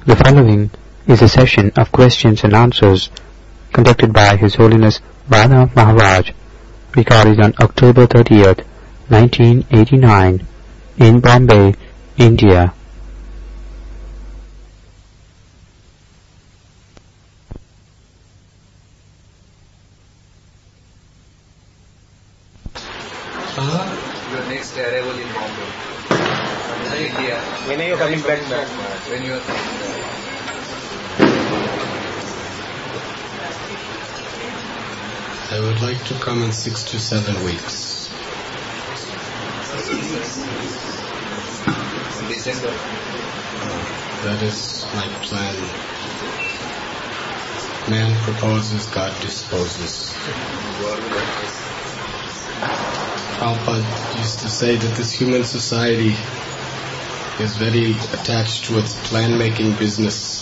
The following is a session of questions and answers conducted by His Holiness Radha Maharaj, recorded on October 30th, 1989, in Bombay, India. Your next arrival in Bombay. India. When are you coming back? When you are coming back? I would like to come in 6 to 7 weeks. In December. That is my plan. Man proposes, God disposes. Prabhupada used to say that this human society is very attached to its plan-making business.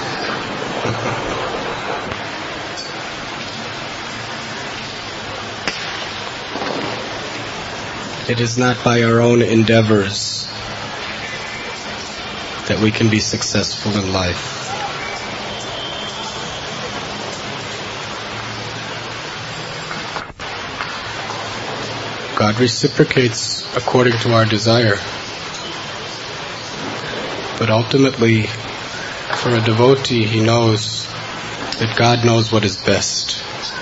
It is not by our own endeavors that we can be successful in life. God reciprocates according to our desire. But ultimately, for a devotee, he knows that God knows what is best.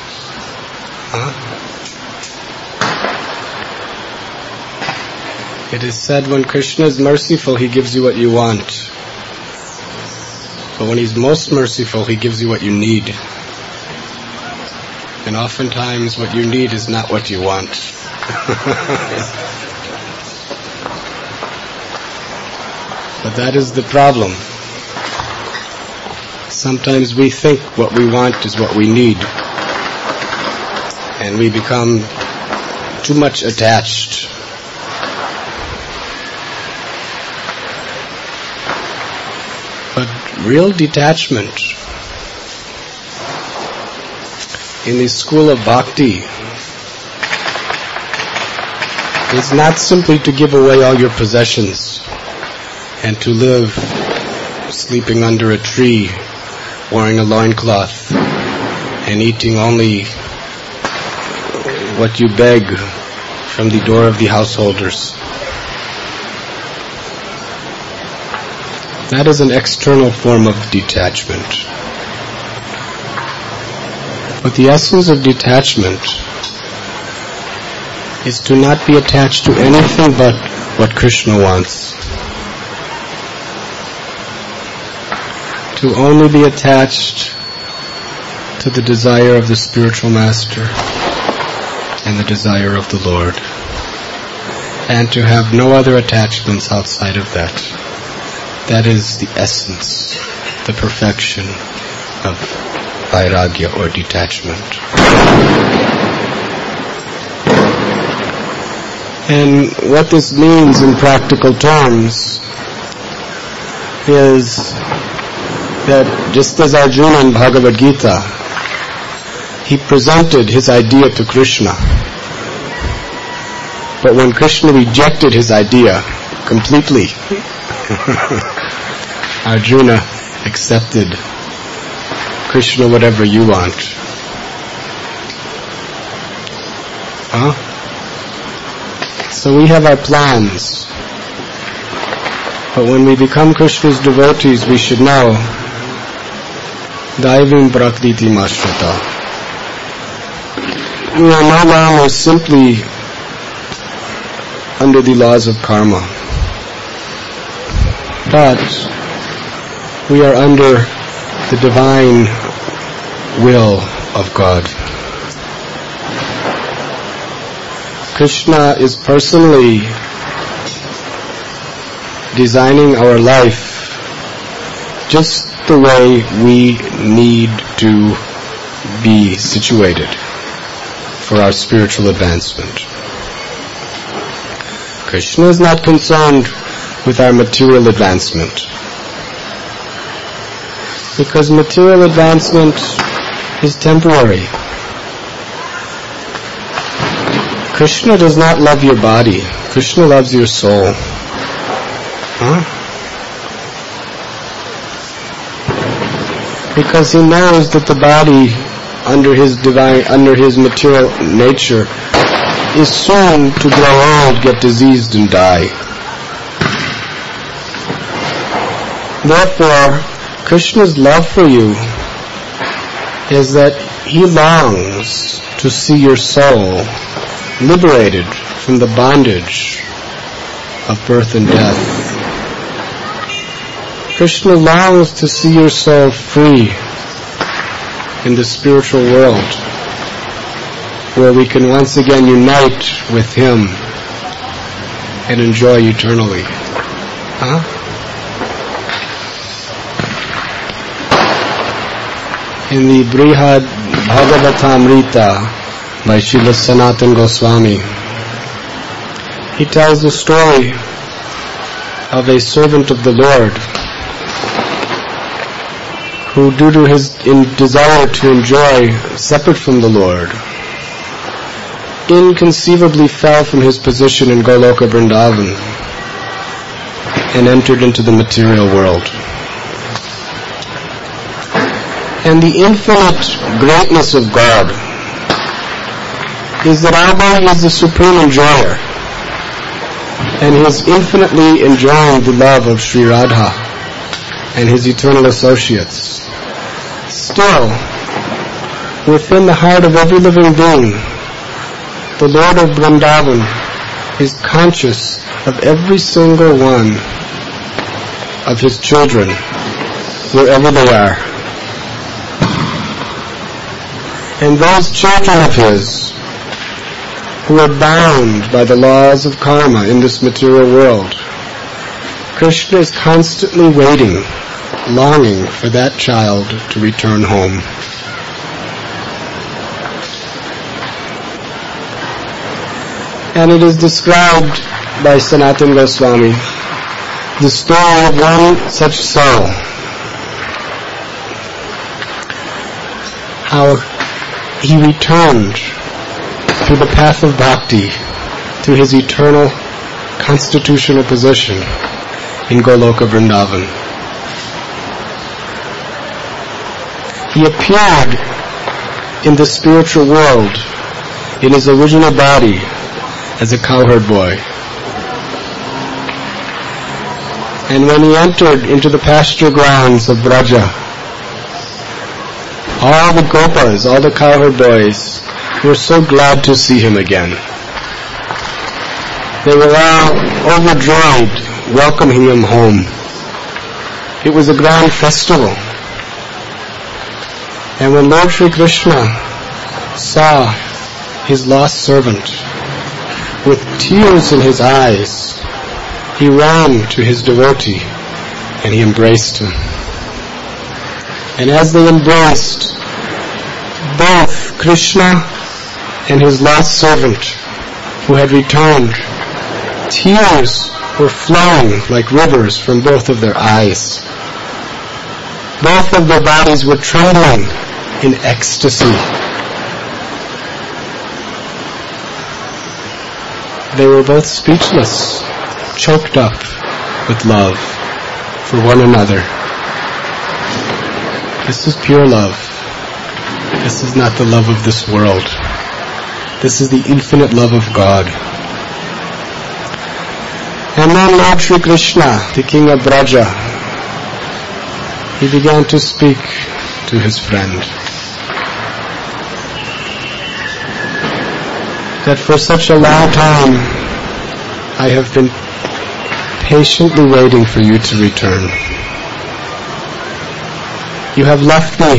It is said when Krishna is merciful, he gives you what you want. But when he's most merciful, he gives you what you need. And oftentimes what you need is not what you want. But that is the problem. Sometimes we think what we want is what we need. And we become too much attached. But real detachment in the school of bhakti is not simply to give away all your possessions and to live sleeping under a tree, wearing a loincloth, and eating only what you beg from the door of the householders. That is an external form of detachment. But the essence of detachment is to not be attached to anything but what Krishna wants. To only be attached to the desire of the spiritual master and the desire of the Lord. And to have no other attachments outside of that. That is the essence, the perfection of vairagya or detachment. And what this means in practical terms is that just as Arjuna in Bhagavad Gita, he presented his idea to Krishna. But when Krishna rejected his idea completely, Arjuna accepted, Krishna, whatever you want. So we have our plans. But when we become Krishna's devotees, we should know, Daivim prakriti mashrata. We are no longer simply under the laws of karma. But we are under the divine will of God. Krishna is personally designing our life just the way we need to be situated for our spiritual advancement. Krishna is not concerned with our material advancement, because material advancement is temporary. Krishna does not love your body. Krishna loves your soul. because he knows that the body under his material nature is soon to grow old, get diseased, and die. Therefore, Krishna's love for you is that he longs to see your soul liberated from the bondage of birth and death. Krishna longs to see your soul free in the spiritual world, where we can once again unite with him and enjoy eternally. In the Brihad Bhagavatamrita by Srila Sanatana Goswami, he tells the story of a servant of the Lord who, due to his desire to enjoy separate from the Lord, inconceivably fell from his position in Goloka Vrindavan and entered into the material world. And the infinite greatness of God is that although he is the supreme enjoyer, and he is infinitely enjoying the love of Sri Radha and his eternal associates, still, within the heart of every living being, the Lord of Vrindavan is conscious of every single one of his children, wherever they are. And those children of his who are bound by the laws of karma in this material world, Krishna is constantly waiting, longing for that child to return home. And it is described by Sanatana Goswami, the story of one such soul, how he returned through the path of bhakti to his eternal constitutional position in Goloka Vrindavan. He appeared in the spiritual world in his original body as a cowherd boy. And when he entered into the pasture grounds of Braja, all the gopas, all the cowherd boys, were so glad to see him again. They were all overjoyed, welcoming him home. It was a grand festival. And when Lord Sri Krishna saw his lost servant, with tears in his eyes, he ran to his devotee and he embraced him. And as they embraced, both Krishna and his lost servant who had returned, tears were flowing like rivers from both of their eyes. Both of their bodies were trembling in ecstasy. They were both speechless, choked up with love for one another. This is pure love. This is not the love of this world. This is the infinite love of God. And then Lord Sri Krishna, the king of Braja, he began to speak to his friend that for such a long time I have been patiently waiting for you to return. You have left me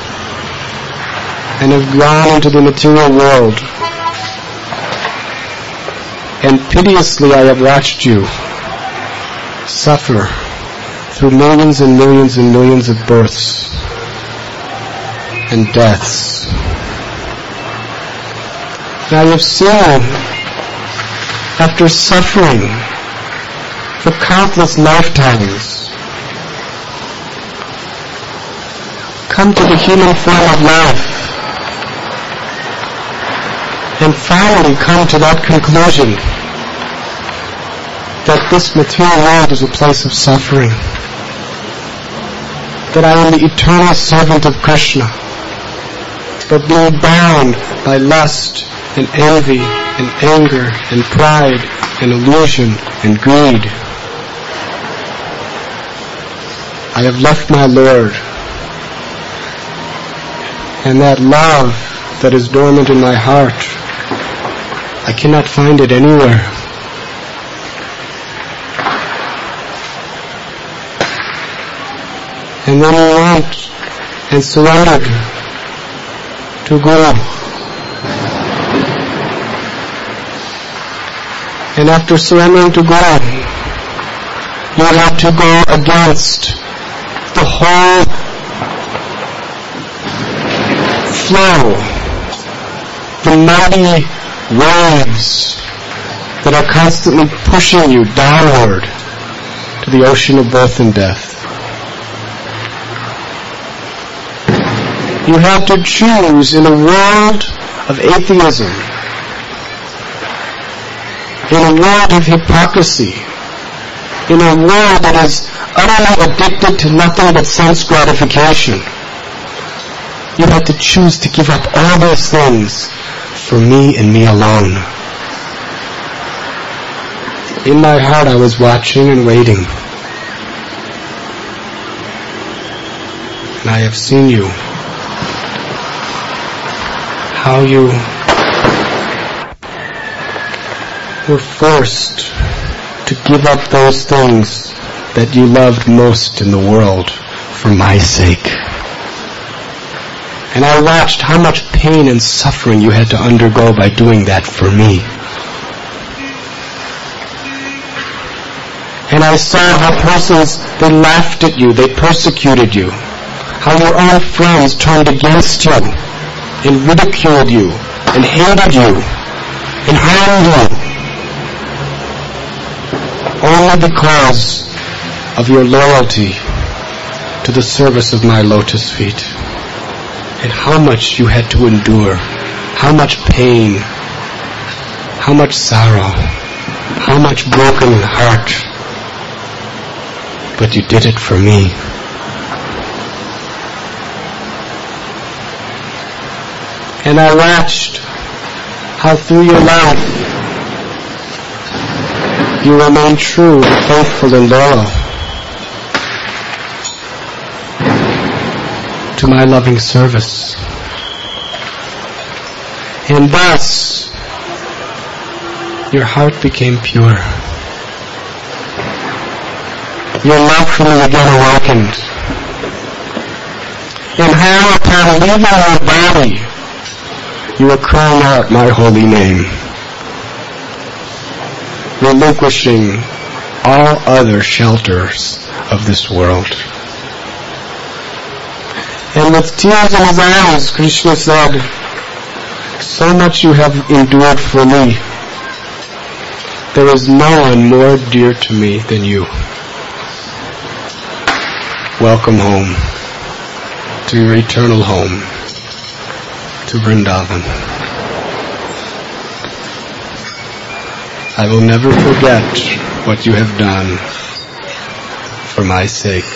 and have gone into the material world, and piteously I have watched you suffer through millions and millions and millions of births and deaths. And I have seen, after suffering for countless lifetimes, come to the human form of life and finally come to that conclusion that this material world is a place of suffering. that I am the eternal servant of Krishna. But being bound by lust and envy and anger and pride and illusion and greed, I have left my Lord. And that love that is dormant in my heart, I cannot find it anywhere. And then he went and surrendered to Guru. And after surrendering to Guru, you had to go against the whole flow, the mighty waves that are constantly pushing you downward to the ocean of birth and death. You have to choose in a world of atheism, in a world of hypocrisy, in a world that is utterly addicted to nothing but sense gratification. You have to choose to give up all those things for me and me alone. In my heart I was watching and waiting. And I have seen you. How you were forced to give up those things that you loved most in the world for my sake. And I watched how much pain and suffering you had to undergo by doing that for me. And I saw how persons, they laughed at you, they persecuted you. How your own friends turned against you and ridiculed you and hated you and harmed you. Only because of your loyalty to the service of my lotus feet. And how much you had to endure, how much pain, how much sorrow, how much broken heart. But you did it for me. And I watched how through your life you remain true and faithful and loyal to my loving service. And thus, your heart became pure. Your love for me again awakened. And how upon leaving your body, you were crying out my holy name, relinquishing all other shelters of this world. And with tears in his eyes, Krishna said, so much you have endured for me. There is no one more dear to me than you. Welcome home, to your eternal home, to Vrindavan. I will never forget what you have done for my sake.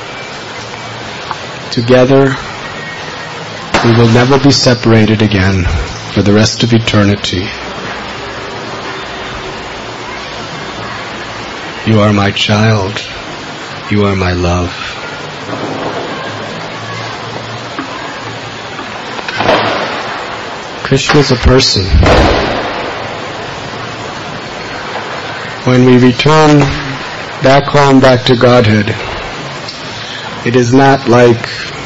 Together, we will never be separated again for the rest of eternity. You are my child. You are my love. Krishna is a person. When we return back home, back to Godhead, it is not like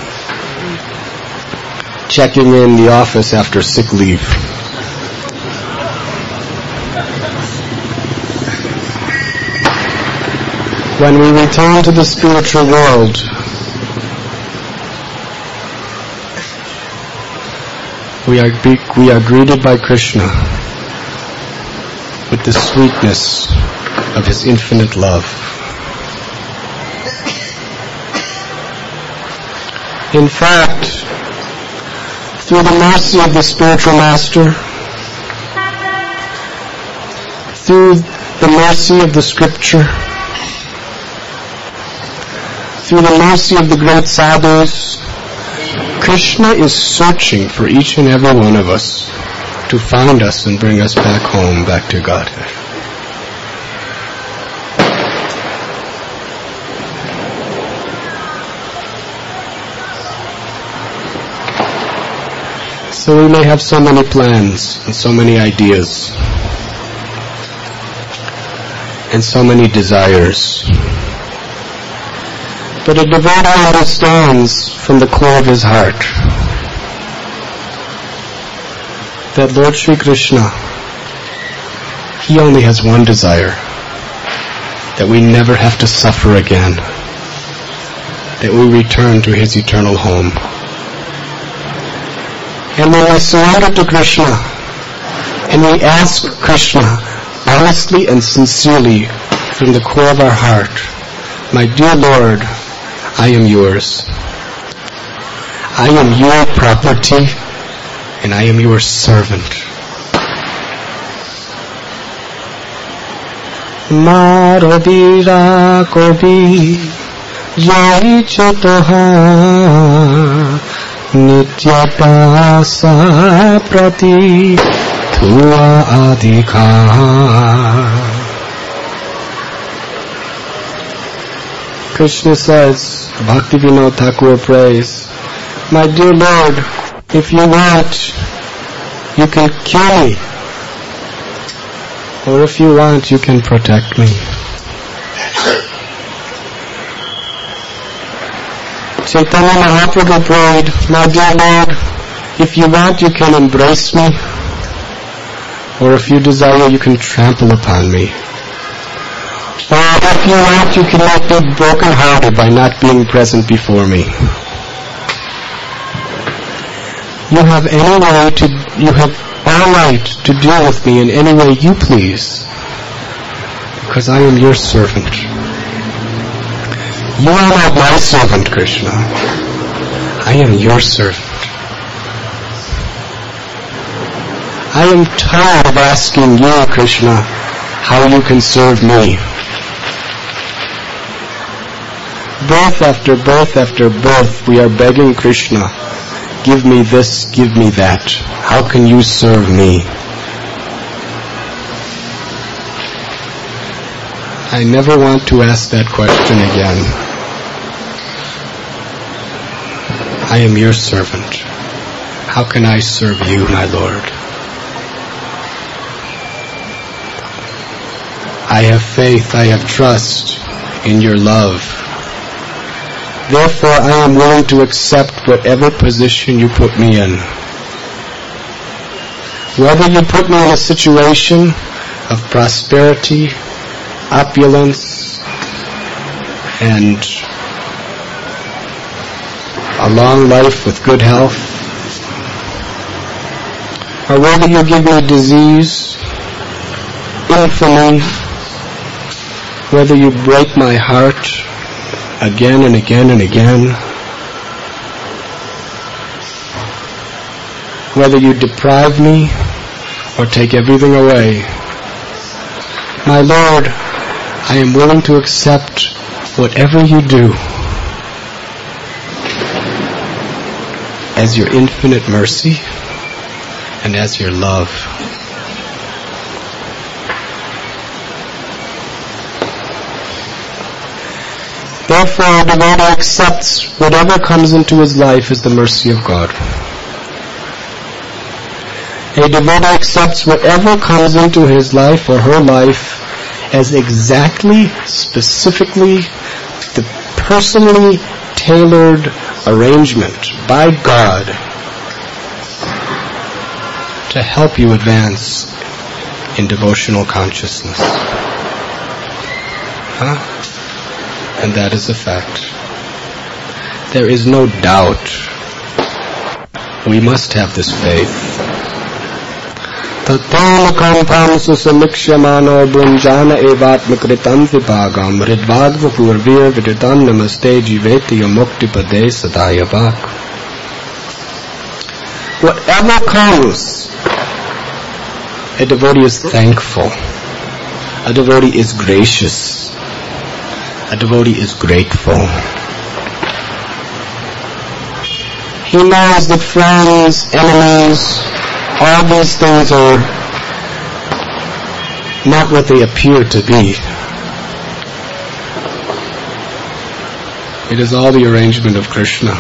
checking in the office after sick leave. When we return to the spiritual world, we are greeted by Krishna with the sweetness of his infinite love. In fact, through the mercy of the spiritual master, through the mercy of the scripture, through the mercy of the great sadhus, Krishna is searching for each and every one of us to find us and bring us back home, back to Godhead. So we may have so many plans and so many ideas and so many desires. But a devotee understands from the core of his heart that Lord Sri Krishna, He only has one desire, that we never have to suffer again, that we return to His eternal home. And when we surrender to Krishna, and we ask Krishna honestly and sincerely from the core of our heart, my dear Lord, I am yours. I am your property, and I am your servant. Maro bira kobi jai chatoha nityata sa prati thua adhikar. Krishna says, Bhaktivinoda Thakur prays, my dear Lord, if you want, you can kill me. Or if you want, you can protect me. Chaitanya Mahaprabhu prayed, my dear Lord, if you want, you can embrace me. Or if you desire, you can trample upon me. Or if you want, you can make me broken-hearted by not being present before me. You have all right to deal with me in any way you please, because I am your servant. You are not my servant, Krishna. I am your servant. I am tired of asking you, Krishna, how you can serve me. Birth after birth after birth, we are begging Krishna, give me this, give me that. How can you serve me? I never want to ask that question again. I am your servant. How can I serve you, my Lord? I have faith, I have trust in your love. Therefore, I am willing to accept whatever position you put me in. Whether you put me in a situation of prosperity, opulence, and a long life with good health, or whether you give me disease, infamy, whether you break my heart again and again and again, whether you deprive me or take everything away, my Lord, I am willing to accept whatever you do as your infinite mercy and as your love. Therefore, a devotee accepts whatever comes into his life as the mercy of God. A devotee accepts whatever comes into his life or her life as exactly, specifically, the personally tailored arrangement by God to help you advance in devotional consciousness. And that is a fact. There is no doubt. We must have this faith. Tatam kampam susamikshmano brunjana evatmakritam vipagam ridvagva purvir viditam namaste jiveti yamukti pade sadayavak. Whatever comes, a devotee is thankful. A devotee is gracious. A devotee is grateful. He knows that friends, enemies, all these things are not what they appear to be. It is all the arrangement of Krishna.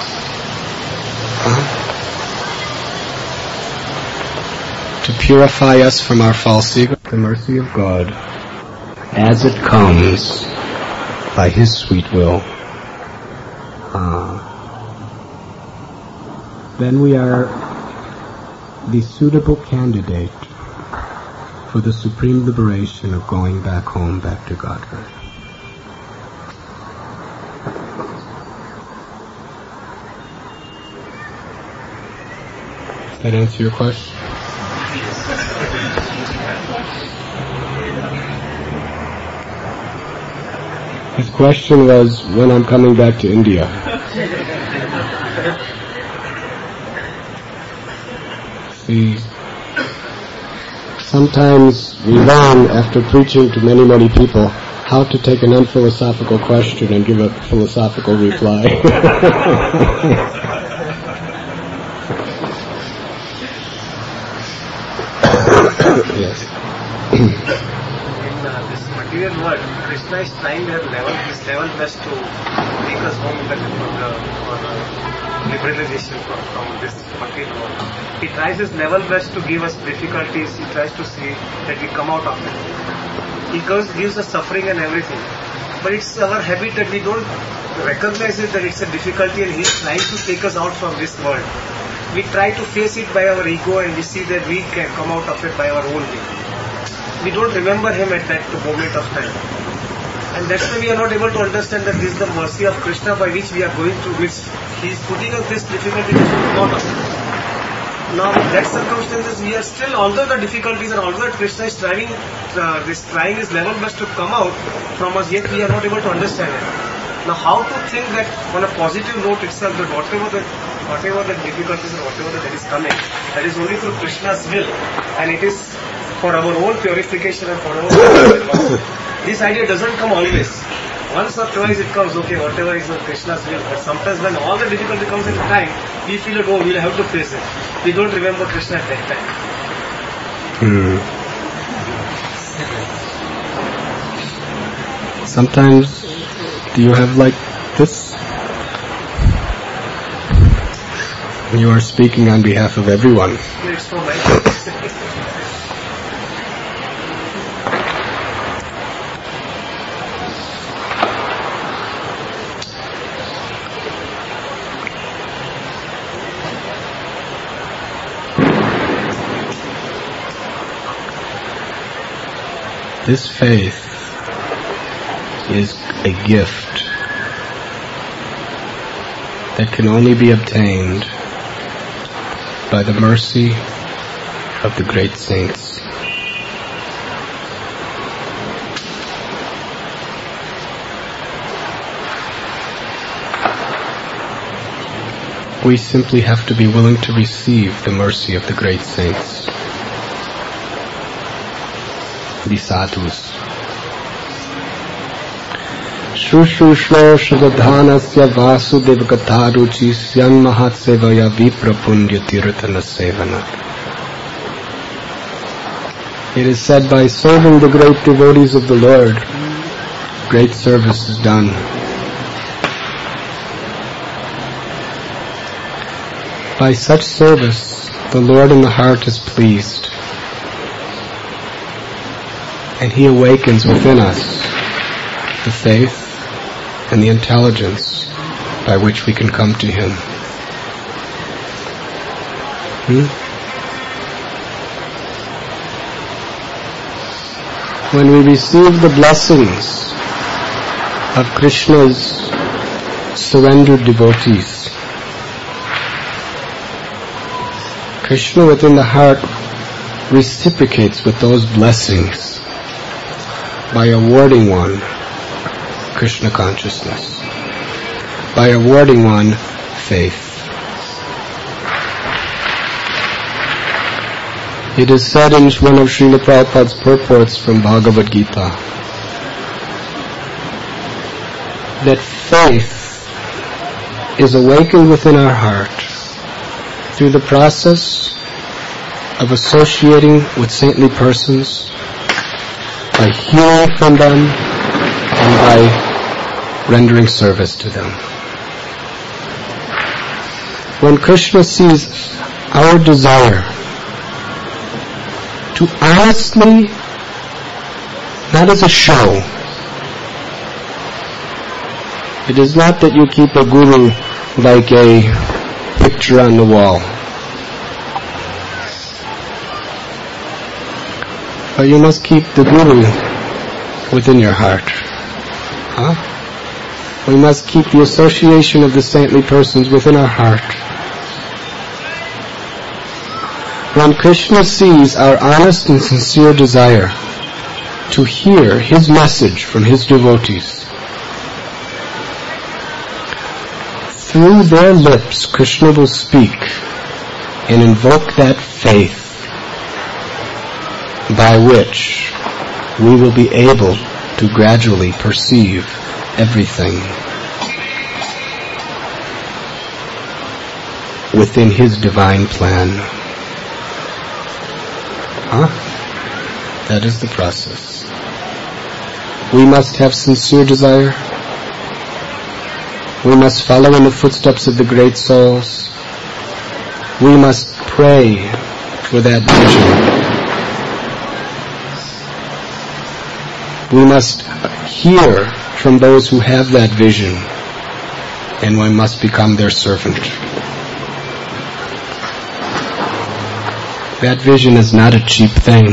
To purify us from our false ego, the mercy of God, as it comes by His sweet will. Then we are the suitable candidate for the supreme liberation of going back home, back to Godhead. Does that answer your question? His question was when I'm coming back to India. See, sometimes we learn after preaching to many, many people how to take an unphilosophical question and give a philosophical reply. Yes. In this material world, Krishna is trying his level best to take us home for liberalization from this material world. He tries his level best to give us difficulties. He tries to see that we come out of it. He gives us suffering and everything. But it's our habit that we don't recognize it, that it's a difficulty, and he's trying to take us out from this world. We try to face it by our ego, and we see that we can come out of it by our own way. We don't remember him at that moment of time. And that's why we are not able to understand that this is the mercy of Krishna by which we are going through, which he is putting us this difficulty to come out of it. Now, in that circumstances, we are still, although the difficulties and although Krishna is trying his level best to come out from us, yet we are not able to understand it. Now, how to think that on a positive note itself, that whatever the difficulties and whatever that is coming, that is only through Krishna's will, and it is for our own purification and for our own this idea doesn't come always. Once or twice it comes, okay, whatever is Krishna's will, but sometimes when all the difficulty comes in time, we feel that, oh, we'll have to face it. We don't remember Krishna at that time. Sometimes, do you have like this? You are speaking on behalf of everyone. It's for my This faith is a gift that can only be obtained by the mercy of the great saints. We simply have to be willing to receive the mercy of the great saints, the sadhus. Shushushlo shadadhanasya vasudev katharuchi syan mahatsevaya viprapunya tirthana sevana. It is said, by serving the great devotees of the Lord, great service is done. By such service, the Lord in the heart is pleased, and He awakens within us the faith and the intelligence by which we can come to Him. When we receive the blessings of Krishna's surrendered devotees, Krishna within the heart reciprocates with those blessings by awarding one Krishna consciousness, by awarding one faith. It is said in one of Srila Prabhupada's purports from Bhagavad Gita that faith is awakened within our heart through the process of associating with saintly persons, by hearing from them, and by rendering service to them. When Krishna sees our desire to honestly, not as a show, it is not that you keep a guru like a picture on the wall, but you must keep the guru within your heart. We must keep the association of the saintly persons within our heart. When Krishna sees our honest and sincere desire to hear his message from his devotees, through their lips Krishna will speak and invoke that faith by which we will be able to gradually perceive everything within his divine plan. That is the process. We must have sincere desire. We must follow in the footsteps of the great souls. We must pray for that vision. We must hear from those who have that vision, and we must become their servant. That vision is not a cheap thing.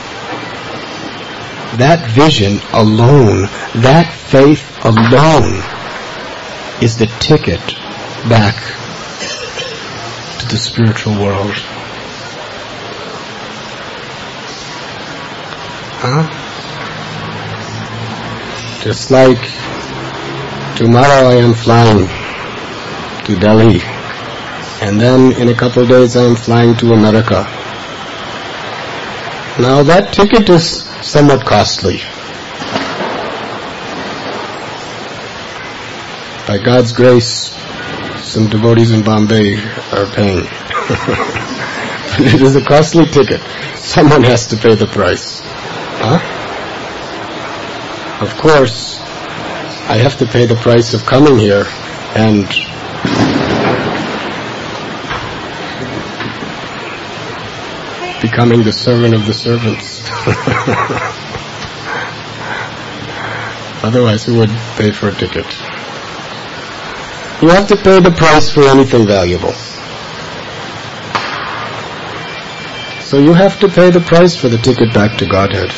That vision alone, that faith alone, is the ticket back to the spiritual world. Just like tomorrow I am flying to Delhi, and then in a couple of days I am flying to America. Now that ticket is somewhat costly. By God's grace, some devotees in Bombay are paying. But it is a costly ticket. Someone has to pay the price. Of course, I have to pay the price of coming here and becoming the servant of the servants. Otherwise, who would pay for a ticket? You have to pay the price for anything valuable. So you have to pay the price for the ticket back to Godhead.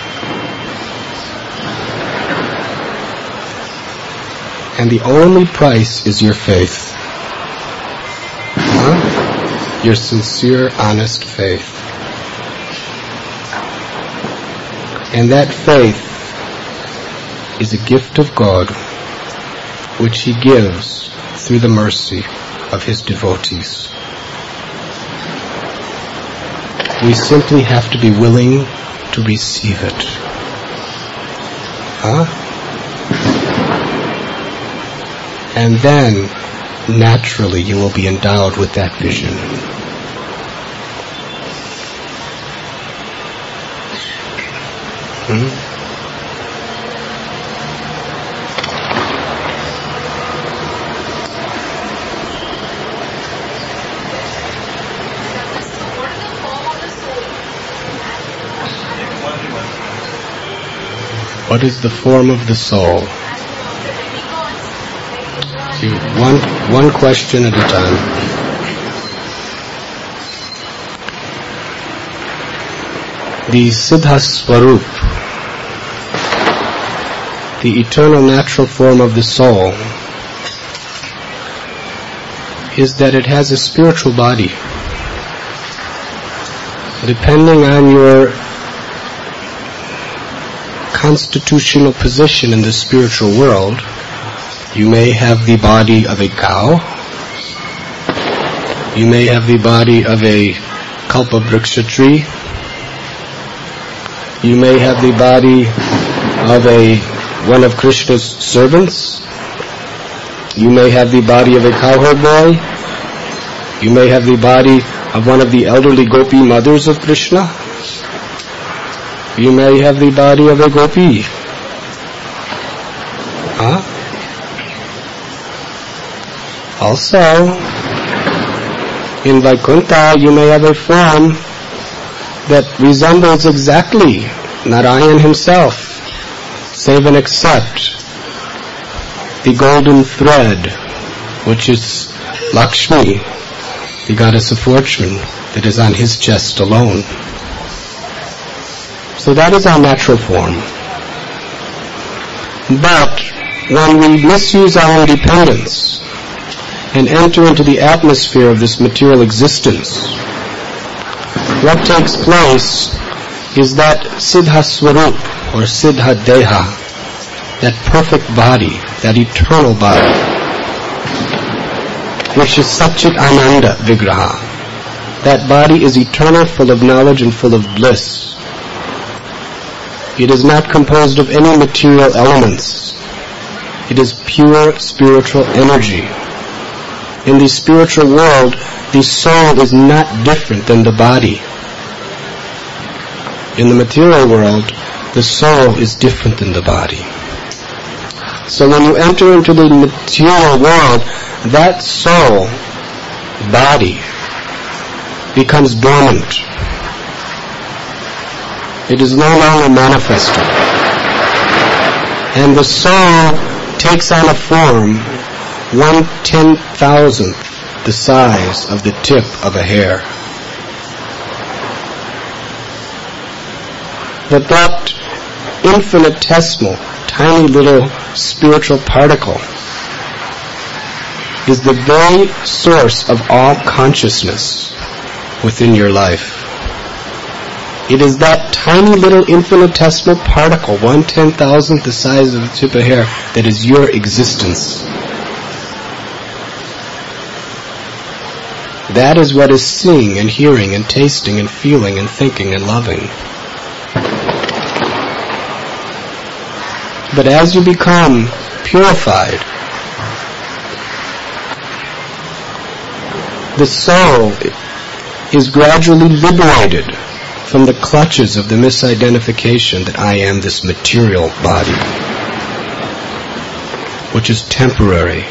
And the only price is your faith. Your sincere, honest faith. And that faith is a gift of God which He gives through the mercy of His devotees. We simply have to be willing to receive it. And then, naturally, you will be endowed with that vision. What is the form of the soul? See, one question at a time. The Siddha Swarup, the eternal natural form of the soul, is that it has a spiritual body. Depending on your constitutional position in the spiritual world, you may have the body of a cow, you may have the body of a kalpavriksha tree, you may have the body of one of Krishna's servants, You may have the body of a cowherd boy. You may have the body of one of the elderly gopi mothers of Krishna. You may have the body of a gopi. Also, in Vaikuntha, you may have a form that resembles exactly Narayan himself, save and except the golden thread, which is Lakshmi, the goddess of fortune, that is on his chest alone. So that is our natural form. But when we misuse our independence and enter into the atmosphere of this material existence, what takes place is that Siddha Swarup or Siddha Deha, that perfect body, that eternal body, which is Satchit Ananda Vigraha. That body is eternal, full of knowledge and full of bliss. It is not composed of any material elements. It is pure spiritual energy. In the spiritual world, the soul is not different than the body. In the material world, the soul is different than the body. So when you enter into the material world, that soul, body, becomes dormant. It is no longer manifested. And the soul takes on a form 1/10,000th the size of the tip of a hair. But that infinitesimal, tiny little spiritual particle is the very source of all consciousness within your life. It is that tiny little infinitesimal particle, 1/10,000th the size of a tip of hair, that is your existence. That is what is seeing and hearing and tasting and feeling and thinking and loving. But as you become purified, the soul is gradually liberated from the clutches of the misidentification that I am this material body, which is temporary,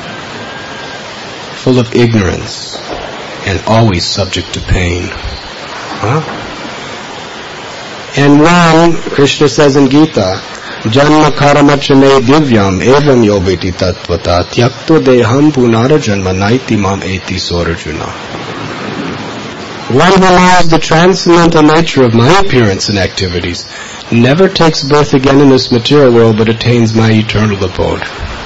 full of ignorance, and always subject to pain. And when Krishna says in Gita, Janma karamachane divyam evam yoveti tattvata tyakto deham punara janma naiti mam eti sorajuna. One who knows the transcendental nature of my appearance and activities never takes birth again in this material world but attains my eternal abode.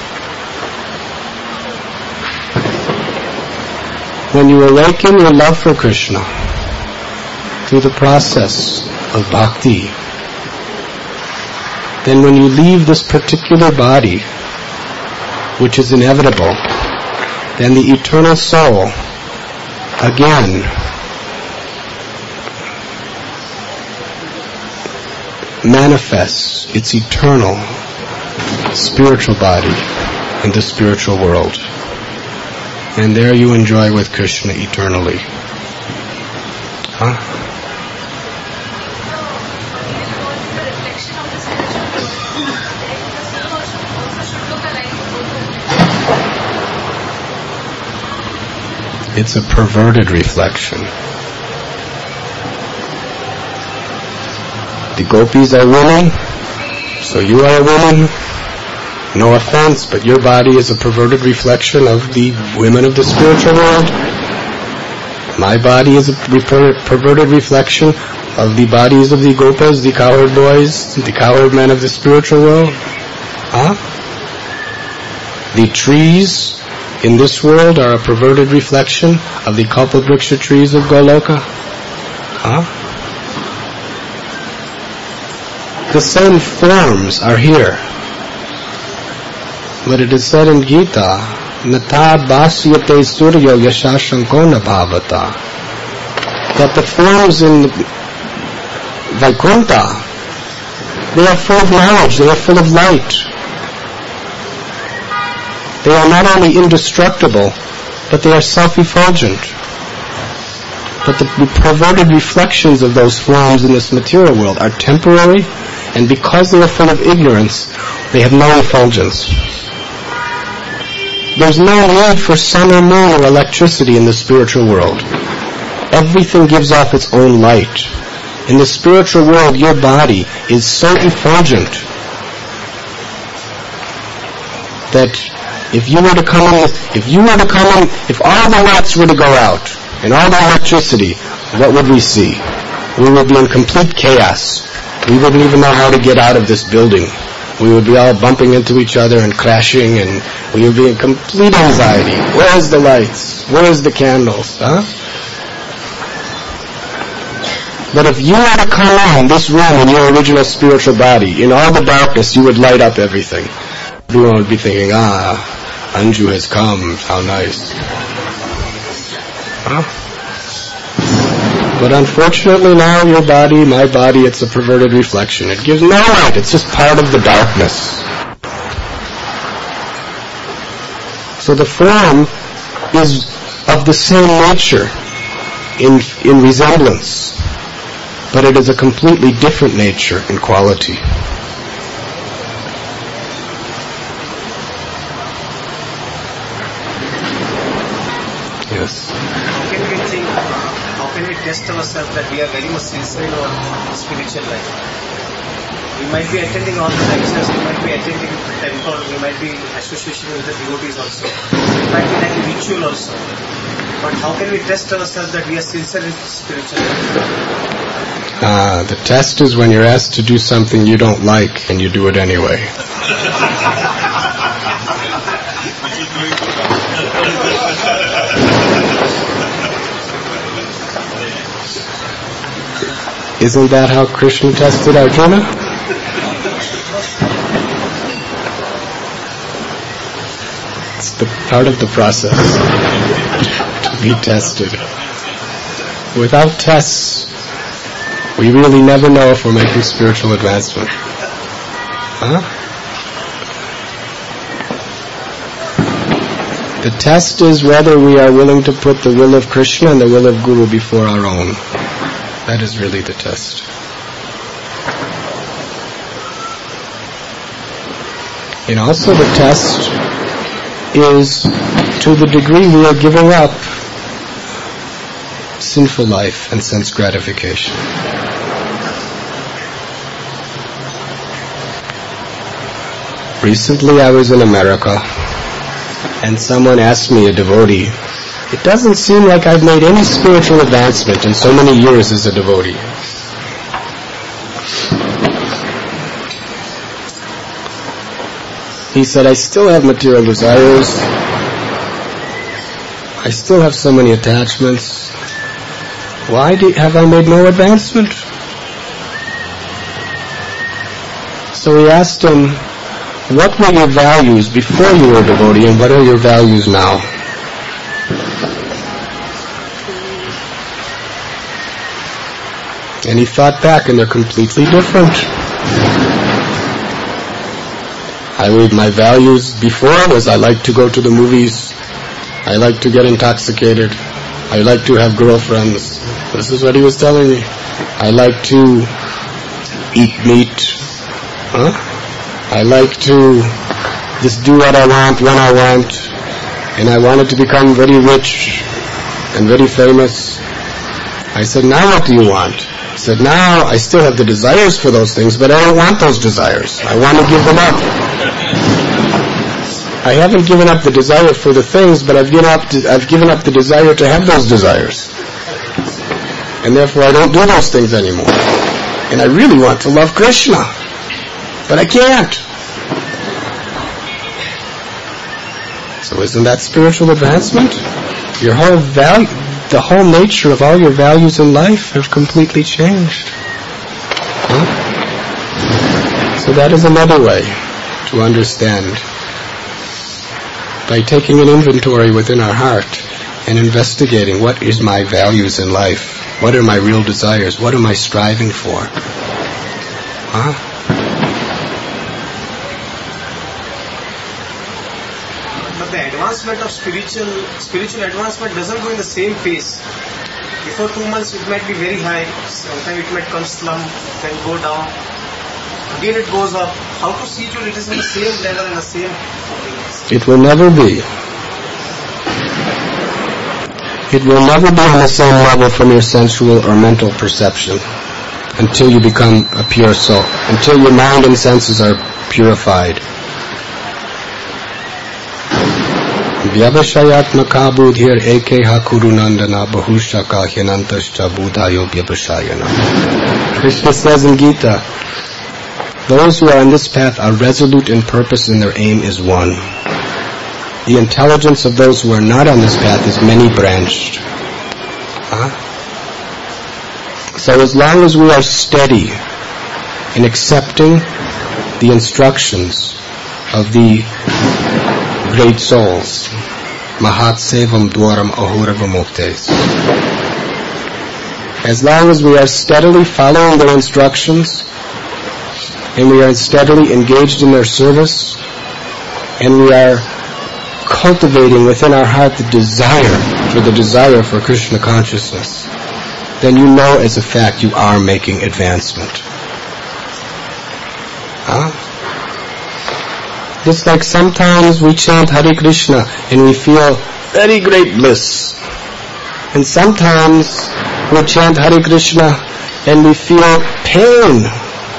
When you awaken your love for Krishna through the process of bhakti, then when you leave this particular body, which is inevitable, then the eternal soul again manifests its eternal spiritual body in the spiritual world. And there you enjoy with Krishna eternally. It's a perverted reflection. The gopis are women, so you are a woman. No offense, but your body is a perverted reflection of the women of the spiritual world. My body is a perverted reflection of the bodies of the gopas, the cowherd boys, the cowherd men of the spiritual world. The trees in this world are a perverted reflection of the Kalpavriksha trees of Goloka. The same forms are here. But it is said in Gita, Nata Bhasyate Suryo Yashashankona Bhavata, that the forms in Vaikuntha, they are full of knowledge, they are full of light. They are not only indestructible, but they are self-effulgent. But the perverted reflections of those forms in this material world are temporary, and because they are full of ignorance, they have no effulgence. There's no need for sun or moon or electricity in the spiritual world. Everything gives off its own light. In the spiritual world, your body is so effulgent that if all the lights were to go out and all the electricity, what would we see? We would be in complete chaos. We wouldn't even know how to get out of this building. We would be all bumping into each other and crashing, and we would be in complete anxiety. Where's the lights? Where's the candles? Huh? But if you were to come in this room in your original spiritual body, in all the darkness, you would light up everything. Everyone would be thinking, Anju has come, how nice. Huh? But unfortunately now your body, my body, it's a perverted reflection. It gives no light, it's just part of the darkness. So the form is of the same nature in resemblance, but it is a completely different nature in quality. Yes. How can we test ourselves that we are very much sincere in our spiritual life? We might be attending all the lectures, we might be attending the temple, we might be associating with the devotees also. It might be like a ritual also. But how can we test ourselves that we are sincere in spiritual life? The test is when you're asked to do something you don't like and you do it anyway. Isn't that how Krishna tested Arjuna? It's the part of the process to be tested. Without tests, we really never know if we're making spiritual advancement. Huh? The test is whether we are willing to put the will of Krishna and the will of Guru before our own. That is really the test. And also the test is to the degree we are giving up sinful life and sense gratification. Recently I was in America and someone asked me, a devotee, it doesn't seem like I've made any spiritual advancement in so many years as a devotee. He said, I still have material desires. I still have so many attachments. Why have I made no advancement? So we asked him, what were your values before you were a devotee and what are your values now? And he thought back and they're completely different. My values before was I like to go to the movies, I like to get intoxicated, I like to have girlfriends. This is what he was telling me. I like to eat meat. I like to just do what I want when I want. And I wanted to become very rich and very famous. I said, now what do you want? He said, now I still have the desires for those things, but I don't want those desires. I want to give them up. I haven't given up the desire for the things, but I've given up the desire to have those desires. And therefore I don't do those things anymore. And I really want to love Krishna, but I can't. So isn't that spiritual advancement? Your whole value, the whole nature of all your values in life have completely changed. So that is another way to understand. By taking an inventory within our heart and investigating what is my values in life, what are my real desires, what am I striving for? the advancement of spiritual advancement doesn't go in the same pace. Before 2 months it might be very high, sometimes it might come slump, then go down, again it goes up. How to see till it is in the same level and the same? It will never be. It will never be on the same level from your sensual or mental perception until you become a pure soul, until your mind and senses are purified. Vyavashayatmaka buddhir ekeha kurunandana bahushaka hyanantascha buddhayo vyavashayana. Krishna says in Gita, those who are on this path are resolute in purpose and their aim is one. The intelligence of those who are not on this path is many-branched. So as long as we are steady in accepting the instructions of the great souls, Mahat Sevam Dwaram Ahura Muktes, as long as we are steadily following their instructions and we are steadily engaged in their service and we are cultivating within our heart the desire for Krishna consciousness, then you know as a fact you are making advancement. Just like sometimes we chant Hare Krishna and we feel very great bliss. And sometimes we chant Hare Krishna and we feel pain.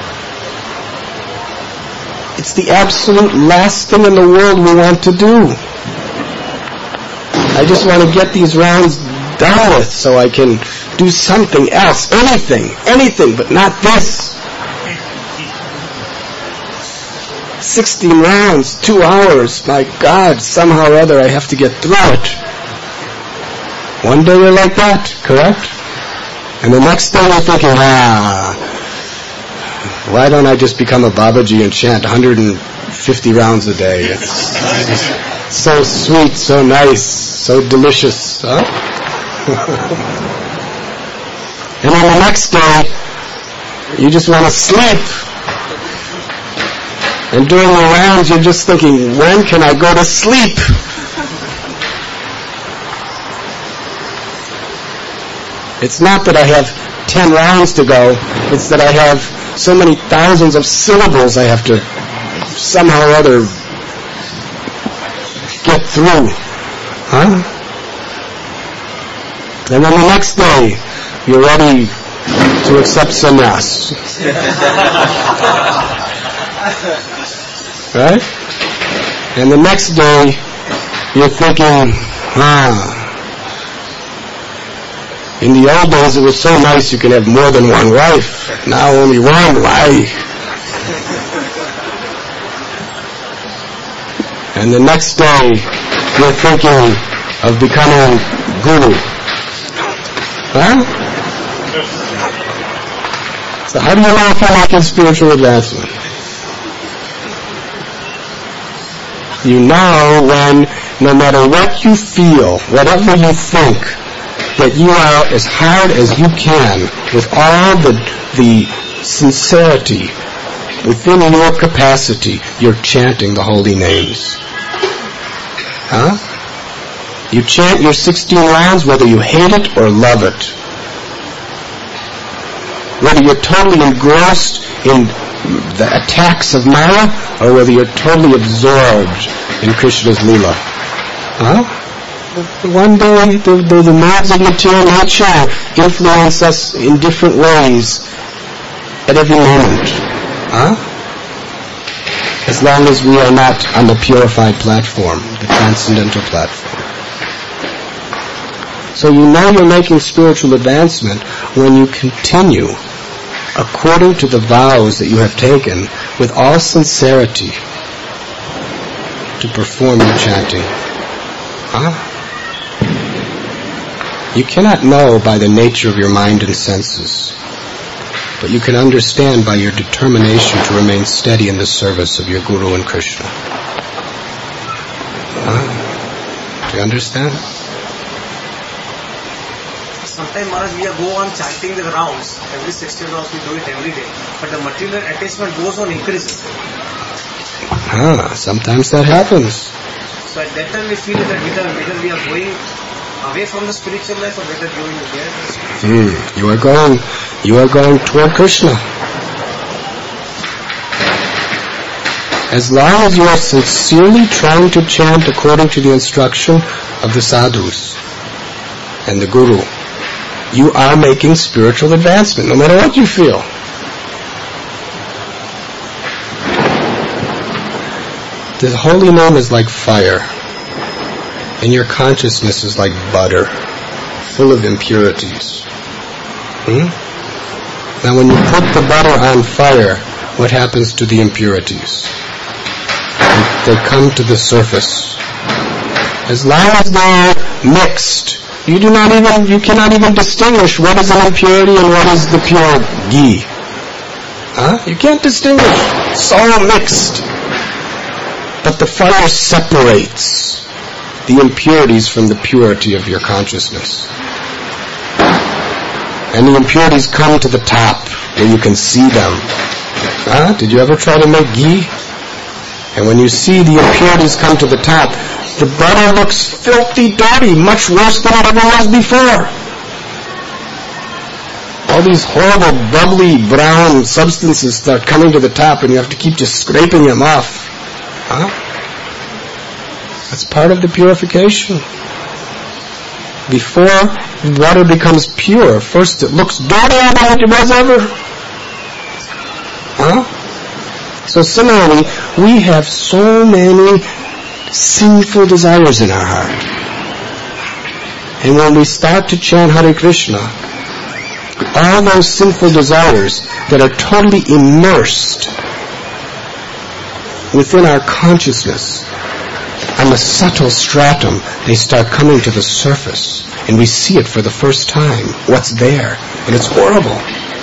It's the absolute last thing in the world we want to do. I just want to get these rounds done with so I can do something else, anything, but not this. 16 rounds, 2 hours, my God, somehow or other I have to get through it. One day you're like that, correct? And the next day you're thinking, why don't I just become a Babaji and chant 150 rounds a day? It's so sweet, so nice, so delicious. Huh? And then the next day, you just want to sleep. And during the rounds, you're just thinking, when can I go to sleep? It's not that I have 10 rounds to go. It's that I have so many thousands of syllables I have to somehow or other get through. Huh? And then the next day, you're ready to accept sannyas. Right? And the next day, you're thinking, in the old days it was so nice you could have more than one wife. Now only one. Why? And the next day, you're thinking of becoming guru. Huh? So how do you know if you're making spiritual advancement? You know when, no matter what you feel, whatever you think, that you are as hard as you can, with all the sincerity within your capacity, you're chanting the holy names. Huh? You chant your 16 rounds whether you hate it or love it. Whether you're totally engrossed in the attacks of Maya or whether you're totally absorbed in Krishna's Leela. Huh? One day the modes of material nature influence us in different ways at every moment. Huh? As long as we are not on the purified platform, the transcendental platform. So you know you're making spiritual advancement when you continue according to the vows that you have taken with all sincerity to perform your chanting. Huh? You cannot know by the nature of your mind and senses, but you can understand by your determination to remain steady in the service of your Guru and Krishna. Huh? Do you understand? Sometimes, Maharaj, we go on chanting the rounds. Every 16 rounds we do it every day. But the material attachment goes on increasing. Sometimes that happens. So at that time we feel that whether we are going away from the spiritual life or whether going there. You are going toward Krishna. As long as you are sincerely trying to chant according to the instruction of the sadhus and the guru, you are making spiritual advancement, no matter what you feel. The holy name is like fire, and your consciousness is like butter, full of impurities. Now when you put the butter on fire, what happens to the impurities? They come to the surface. As long as they are mixed, you cannot even distinguish what is an impurity and what is the pure ghee. You can't distinguish. It's all mixed. But the fire separates the impurities from the purity of your consciousness. And the impurities come to the top where you can see them. Did you ever try to make ghee? And when you see the impurities come to the top, the butter looks filthy dirty, much worse than it ever was before. All these horrible, bubbly, brown substances start coming to the top, and you have to keep just scraping them off. That's part of the purification. Before water becomes pure, first it looks dirtier than it was ever. So similarly, we have so many sinful desires in our heart. And when we start to chant Hare Krishna, all those sinful desires that are totally immersed within our consciousness, on the subtle stratum, they start coming to the surface. And we see it for the first time, what's there. And it's horrible.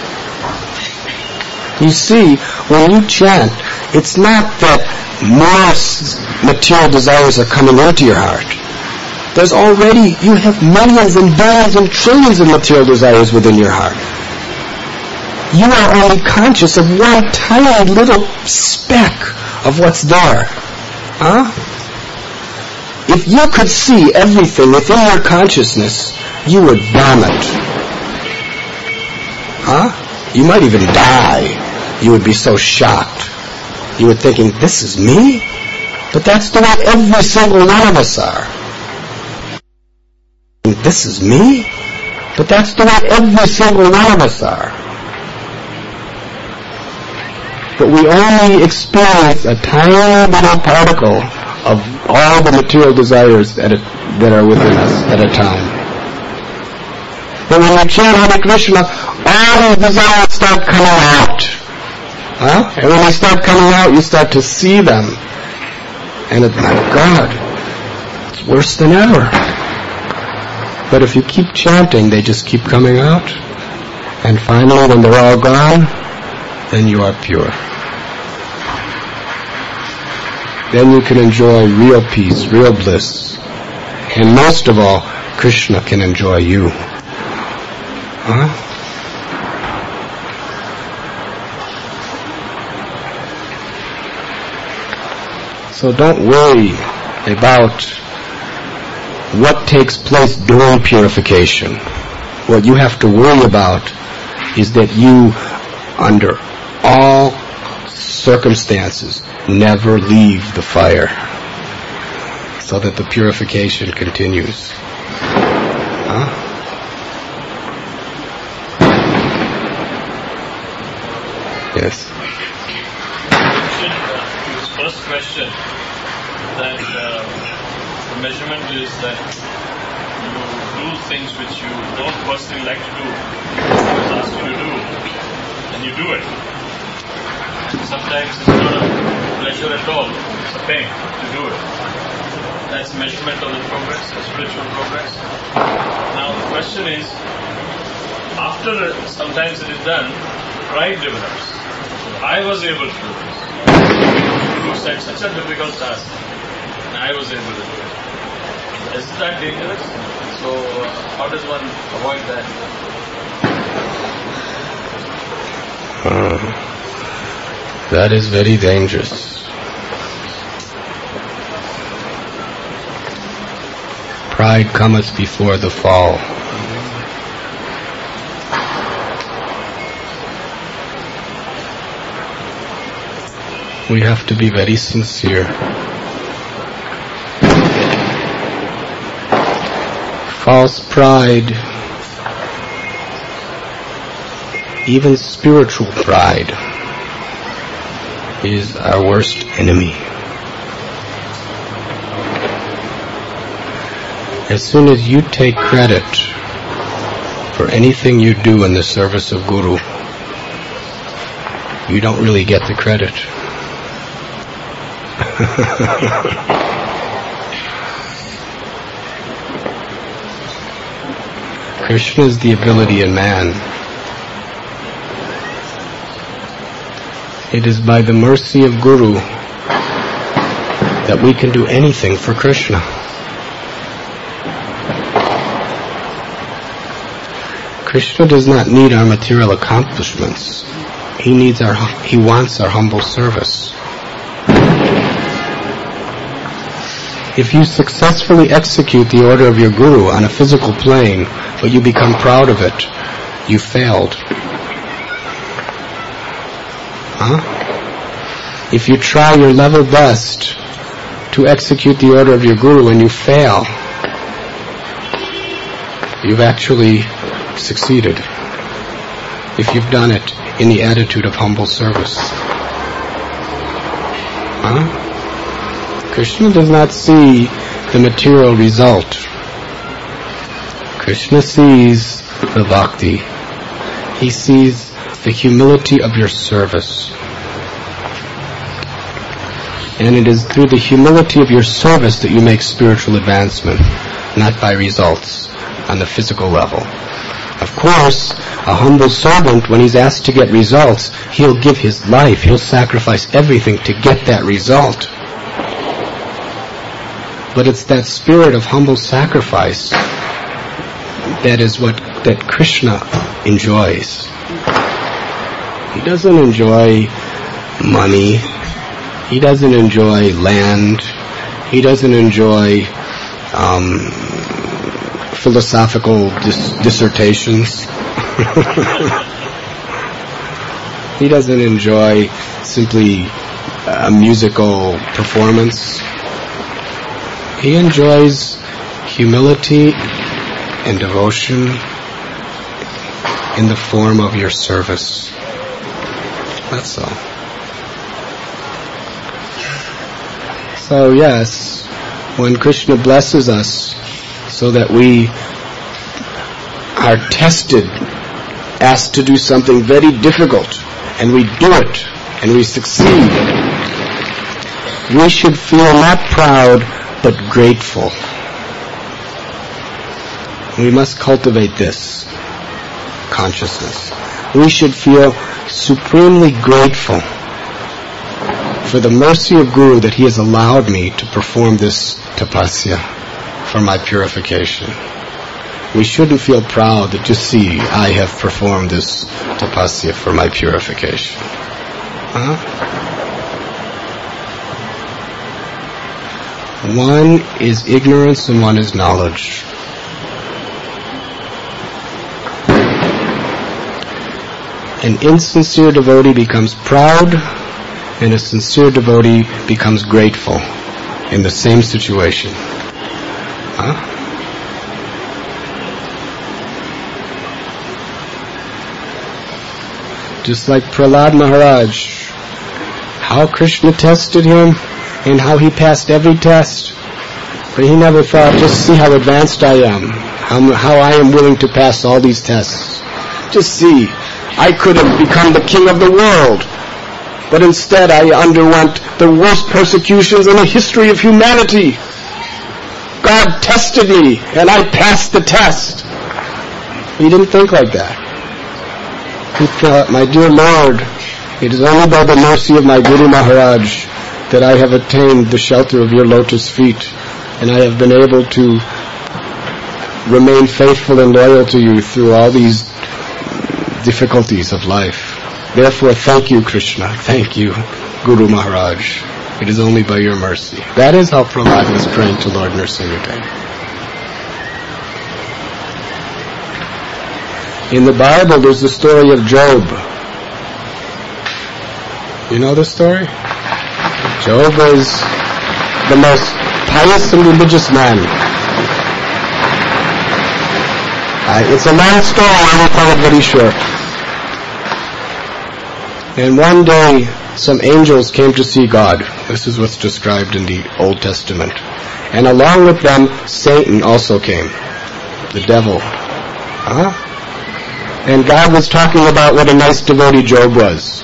You see, when you chant, it's not that more material desires are coming into your heart. You have millions and billions and trillions of material desires within your heart. You are only conscious of one tiny little speck of what's there. If you could see everything within your consciousness, you would vomit. You might even die. You would be so shocked. You would thinking, this is me? But that's the way every single one of us are. This is me? But that's the way every single one of us are. But we only experience a tiny little particle of all the material desires that are within us at a time. But when you chant Hare Krishna, all these desires start coming out. And when they start coming out, you start to see them. And it's, my God, it's worse than ever. But if you keep chanting, they just keep coming out. And finally, when they're all gone, then you are pure. Then you can enjoy real peace, real bliss. And most of all, Krishna can enjoy you. So don't worry about what takes place during purification. What you have to worry about is that you, under all circumstances, never leave the fire, so that the purification continues. Yes. His first question, that the measurement is that you do things which you don't personally like to do, it's asked you to do, and you do it. Sometimes it's not a pleasure at all, it's a pain to do it. That's measurement of the progress, the spiritual progress. Now the question is, after sometimes it is done, pride develops. I was able to do this. You said such a difficult task, and I was able to do it. Is that dangerous? So how does one avoid that? That is very dangerous. Pride cometh before the fall. We have to be very sincere. False pride, even spiritual pride, is our worst enemy. As soon as you take credit for anything you do in the service of Guru, you don't really get the credit. Krishna is the ability in man. It is by the mercy of Guru that we can do anything for Krishna. Krishna does not need our material accomplishments. He wants our humble service. If you successfully execute the order of your Guru on a physical plane, but you become proud of it, you failed. If you try your level best to execute the order of your Guru and you fail, you've actually succeeded. If you've done it in the attitude of humble service. Krishna does not see the material result. Krishna sees the bhakti. He sees the humility of your service. And it is through the humility of your service that you make spiritual advancement, not by results on the physical level. Of course, a humble servant, when he's asked to get results, he'll give his life, he'll sacrifice everything to get that result. But it's that spirit of humble sacrifice that Krishna enjoys. He doesn't enjoy money. He doesn't enjoy land. He doesn't enjoy philosophical dissertations. He doesn't enjoy simply a musical performance. He enjoys humility and devotion in the form of your service. That's all. So yes, when Krishna blesses us so that we are tested, asked to do something very difficult, and we do it, and we succeed, we should feel not proud, but grateful. We must cultivate this consciousness. We should feel supremely grateful for the mercy of Guru that he has allowed me to perform this tapasya for my purification. We shouldn't feel proud that just see, I have performed this tapasya for my purification. One is ignorance and one is knowledge. An insincere devotee becomes proud, and a sincere devotee becomes grateful in the same situation. Just like Prahlad Maharaj, how Krishna tested him and how he passed every test, but he never thought, just see how advanced I am, how I am willing to pass all these tests. Just see, I could have become the king of the world, but instead I underwent the worst persecutions in the history of humanity. God tested me, and I passed the test. He didn't think like that. He thought, my dear Lord, it is only by the mercy of my Guru Maharaj that I have attained the shelter of your lotus feet, and I have been able to remain faithful and loyal to you through all these difficulties of life. Therefore, thank you, Krishna. Thank you, Guru Maharaj. It is only by your mercy. That is how Prahlad was praying to Lord Nrsimhadev. In the Bible, there's the story of Job. You know the story? Job was the most pious and religious man. It's a long story, I will tell it very short. And one day, some angels came to see God. This is what's described in the Old Testament. And along with them, Satan also came. The devil. And God was talking about what a nice devotee Job was.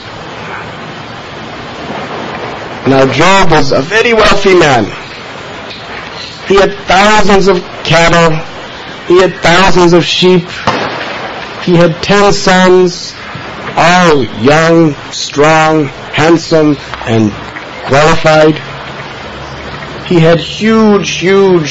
Now Job was a very wealthy man. He had thousands of cattle. He had thousands of sheep. He had 10 sons, all young, strong, handsome, and qualified. He had huge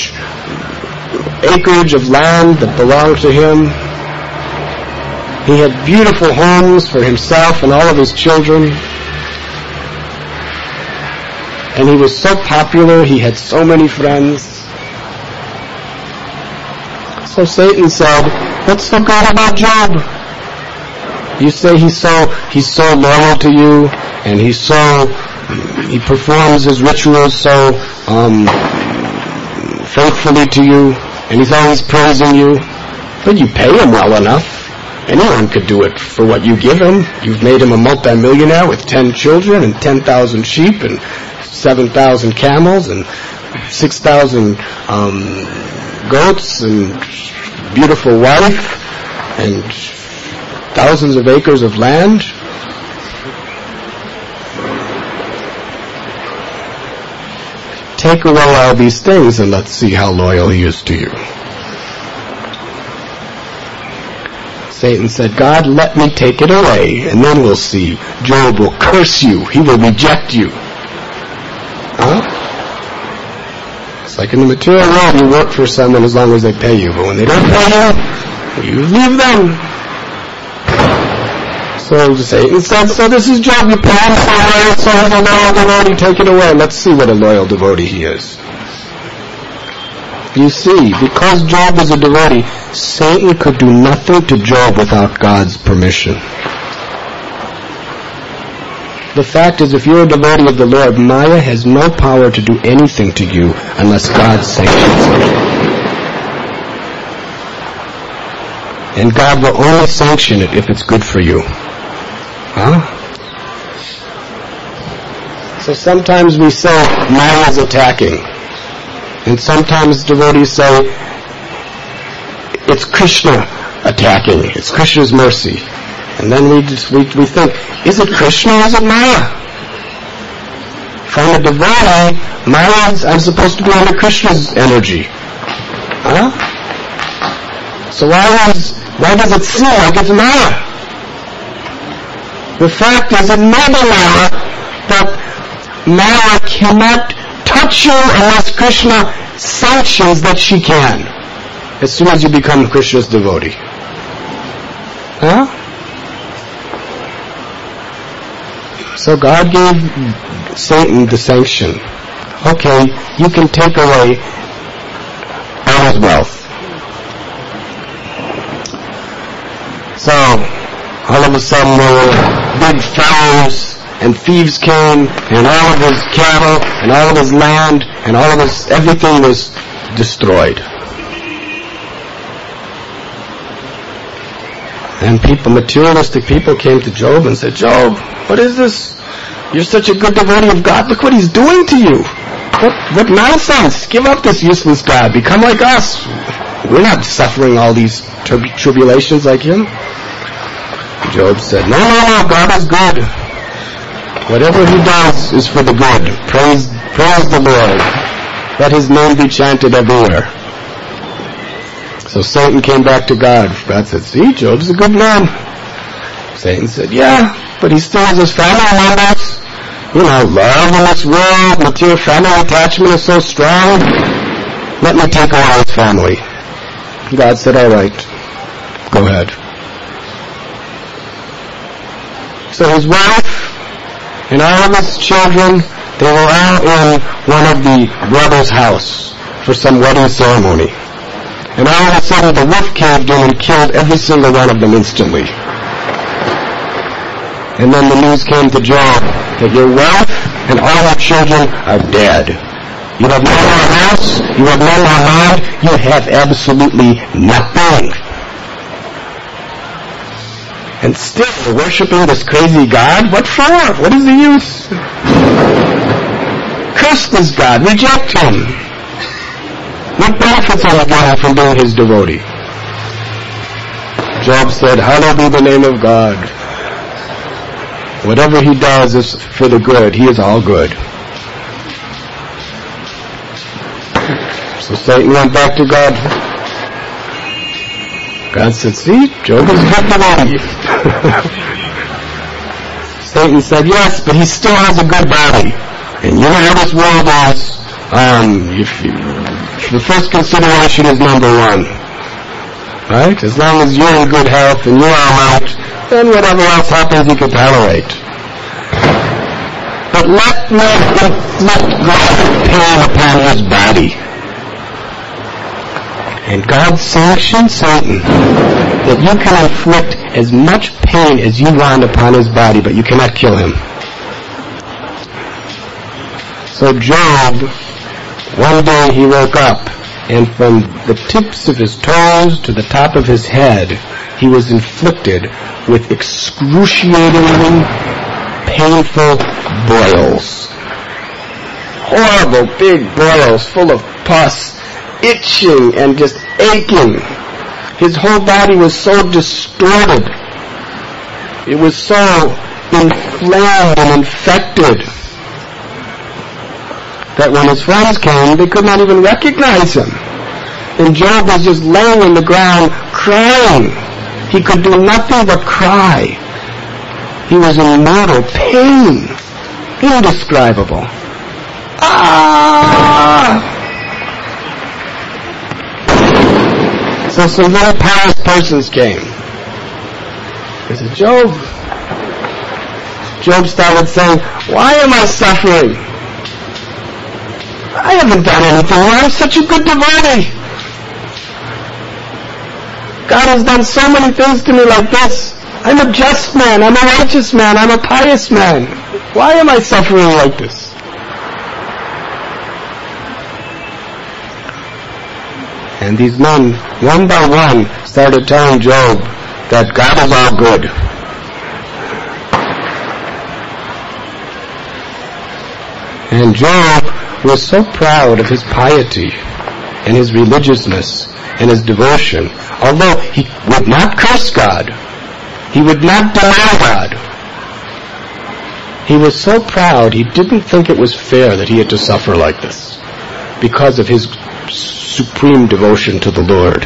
acreage of land that belonged to him. He had beautiful homes for himself and all of his children. And he was so popular, he had so many friends. So Satan said, "What's so good about Job? You say he's so loyal to you, and he performs his rituals so faithfully to you, and he's always praising you. But you pay him well enough. Anyone could do it for what you give him. You've made him a multimillionaire with 10 children and 10,000 sheep and 7,000 camels and 6,000 goats and beautiful wife and thousands of acres of land. Take away all these things and let's see how loyal he is to you." Satan said, "God, let me take it away, and then we'll see. Job will curse you. He will reject you." It's like in the material world, you work for someone as long as they pay you, but when they don't pay you, you leave them. So Satan said, "So this is Job. You pay him so well, so he's a loyal devotee. Take it away. Let's see what a loyal devotee he is." You see, because Job was a devotee, Satan could do nothing to Job without God's permission. The fact is, if you're a devotee of the Lord, Maya has no power to do anything to you unless God sanctions it. And God will only sanction it if it's good for you. So sometimes we say Maya is attacking. And sometimes devotees say it's Krishna attacking. It's Krishna's mercy. And then we think, is it Krishna or is it Maya? If I'm a devotee, I'm supposed to be under Krishna's energy. So why does it seem like it's Maya? The fact is, it may be Maya, but Maya cannot touch you unless Krishna sanctions that she can. As soon as you become Krishna's devotee. So God gave Satan the sanction. Okay, you can take away all his wealth. So, all of a sudden there were big fires, and thieves came, and all of his cattle, and all of his land, and all of his, everything was destroyed. And materialistic people came to Job and said, "Job, what is this? You're such a good devotee of God. Look what he's doing to you. What nonsense. Give up this useless God. Become like us. We're not suffering all these tribulations like him." Job said, No, God is good. Whatever he does is for the good. Praise the Lord. Let his name be chanted everywhere. So Satan came back to God. God said, "See, Job's a good man." Satan said, "Yeah, but he still has his family members. Love in this world, material family attachment is so strong. Let me take away his family." God said, "All right, go ahead." So his wife and all of his children, they were all in one of the brothers' house for some wedding ceremony. And all of a sudden the wolf caved in and killed every single one of them instantly. And then the news came to Job that your wife and all your children are dead. You have no more house, you have no more land, you have absolutely nothing. And still you're worshiping this crazy God? What for? What is the use? Curse this God, reject him. What benefits are you getting from being his devotee? Job said, hallowed be the name of God. Whatever he does is for the good. He is all good. So Satan went back to God. God said, see, Job is a good devotee. Satan said, yes, but he still has a good body. And you know how this world is. The first consideration is number one. Right? As long as you're in good health and you're all right, then whatever else happens you can tolerate. But let God pain upon his body. And God sanctions Satan that you can inflict as much pain as you want upon his body, but you cannot kill him. So Job, one day he woke up, and from the tips of his toes to the top of his head, he was inflicted with excruciatingly painful boils. Horrible big boils full of pus, itching and just aching. His whole body was so distorted. It was so inflamed and infected that when his friends came, they could not even recognize him. And Job was just laying on the ground crying. He could do nothing but cry. He was in mortal pain, indescribable. So some very pious persons came. They said, Job started saying, why am I suffering? I haven't done anything wrong. I'm such a good devotee. God has done so many things to me like this. I'm a just man. I'm a righteous man. I'm a pious man. Why am I suffering like this? And these men, one by one, started telling Job that God is all good. And Job was so proud of his piety and his religiousness and his devotion. Although he would not curse God, he would not deny God, he was so proud he didn't think it was fair that he had to suffer like this because of his supreme devotion to the Lord.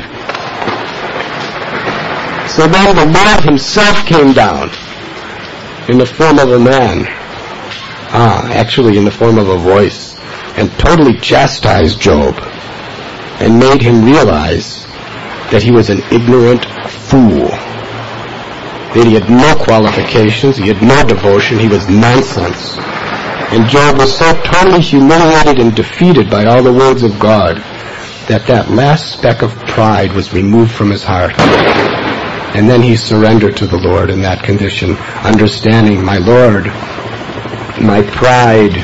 So then the Lord himself came down in the form of a man, actually in the form of a voice, and totally chastised Job and made him realize that he was an ignorant fool, that he had no qualifications, he had no devotion, he was nonsense. And Job was so totally humiliated and defeated by all the words of God that last speck of pride was removed from his heart. And then he surrendered to the Lord in that condition, understanding, my Lord, my pride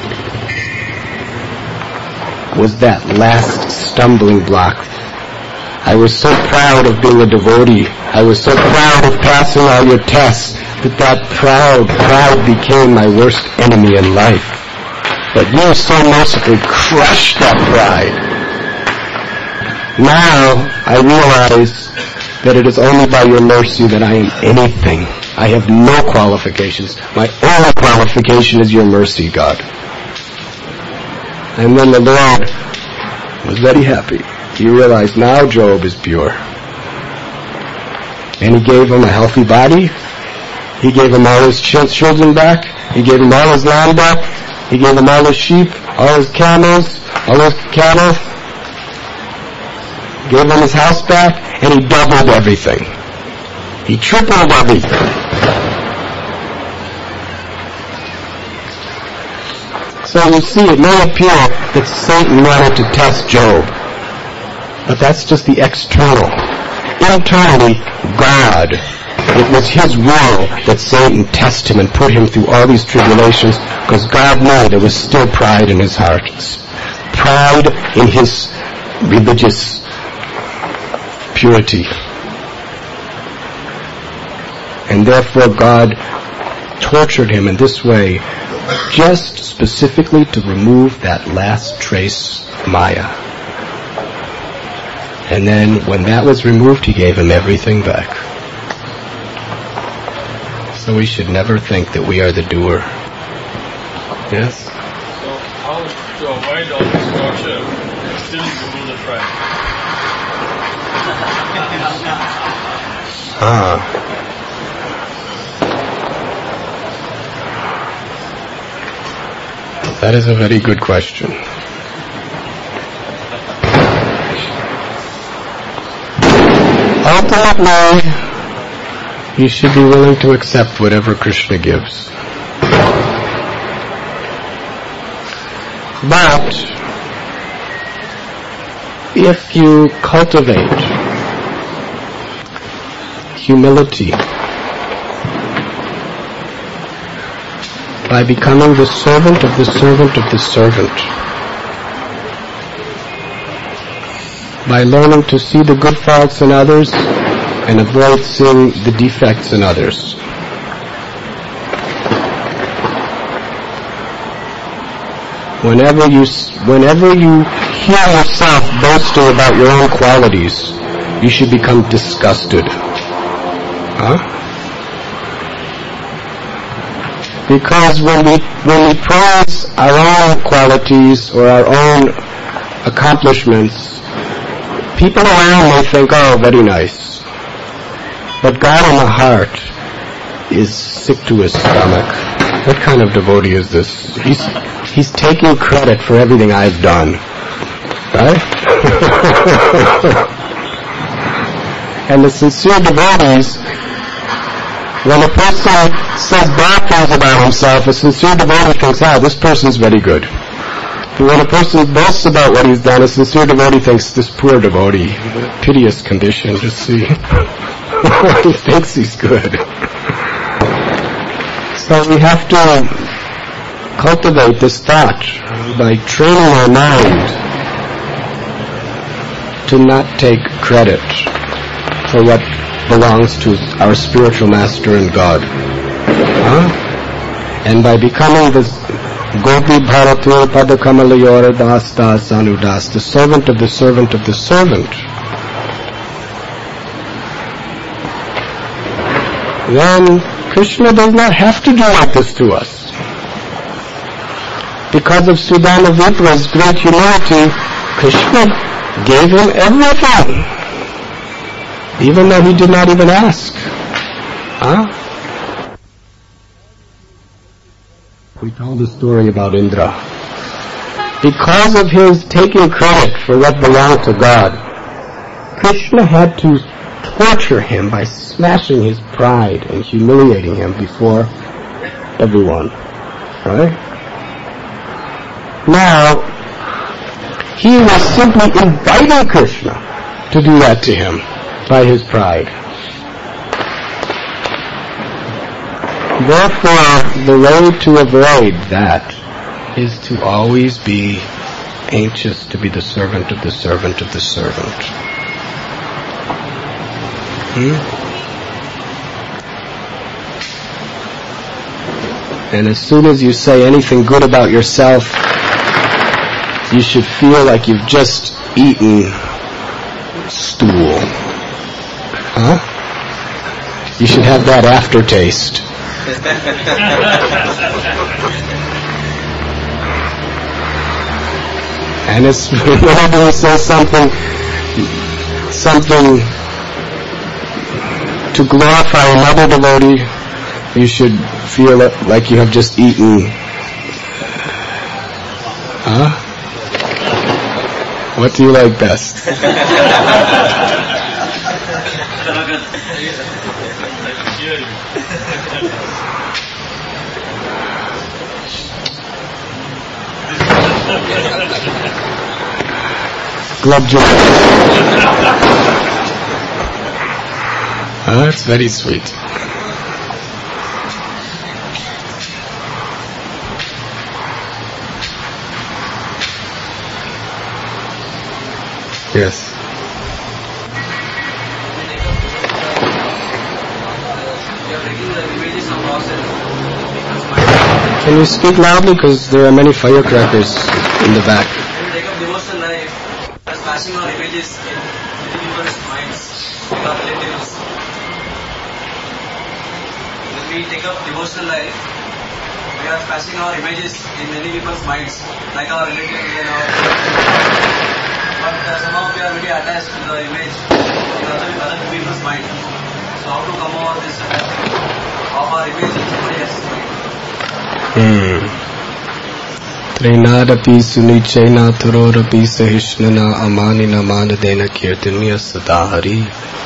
was that last stumbling block. I was so proud of being a devotee. I was so proud of passing all your tests that pride became my worst enemy in life. But you so mercifully crushed that pride. Now I realize that it is only by your mercy that I am anything. I have no qualifications. My only qualification is your mercy, God. And then the Lord was very happy. He realized now Job is pure. And he gave him a healthy body. He gave him all his children back. He gave him all his land back. He gave him all his sheep, all his camels, all his cattle. Gave him his house back, and he doubled everything. He tripled everything. So you see, it may appear that Satan wanted to test Job. But that's just the external. Internally, God. It was His will that Satan test him and put him through all these tribulations, because God knew there was still pride in his heart. Pride in his religious purity. And therefore God tortured him in this way, just specifically to remove that last trace, Maya. And then when that was removed, He gave him everything back. So we should never think that we are the doer. Yes? So how to avoid all this torture and still remove the pride? That is a very good question. Ultimately, you should be willing to accept whatever Krishna gives. But if you cultivate humility by becoming the servant of the servant of the servant, by learning to see the good faults in others and avoid seeing the defects in others. Whenever you hear yourself boasting about your own qualities, you should become disgusted. Because when we praise our own qualities or our own accomplishments, people around may think, oh, very nice. But God in the heart is sick to his stomach. What kind of devotee is this? He's taking credit for everything I've done. Right? And the sincere devotees, when a person says bad things about himself, a sincere devotee thinks, this person's very good. But when a person boasts about what he's done, a sincere devotee thinks, this poor devotee, piteous condition, just see. He thinks he's good. So we have to cultivate this thought by training our mind to not take credit for what belongs to our spiritual master and God. And by becoming the Gopi Bharatur Padakamalayora Das Das Anudas, the servant of the servant of the servant, then Krishna does not have to do like this to us. Because of Sudama Vipra's great humility, Krishna gave him everything, even though he did not even ask. We told the story about Indra. Because of his taking credit for what belonged to God, Krishna had to torture him by smashing his pride and humiliating him before everyone. Right? Now, he was simply inviting Krishna to do that to him by his pride. Therefore, the way to avoid that is to always be anxious to be the servant of the servant of the servant. And as soon as you say anything good about yourself, you should feel like you've just eaten stool. You should have that aftertaste. And it's whenever you say something to glorify another devotee, you should feel like you have just eaten. What do you like best? Club Joe. That's very sweet. Yes. Can you speak loudly, because there are many firecrackers in the back. When we take up devotional life, we are smashing our images in many people's minds, with our relatives. When we take up devotional life, we are smashing our images in many people's minds, like our relatives and our. But somehow we are very attached to the image in other people's mind. So how to come over this of our image in somebody else's mind? Trinadapi sunichena thurorapi sahishnana amanina manadena kirtaniya sadahari.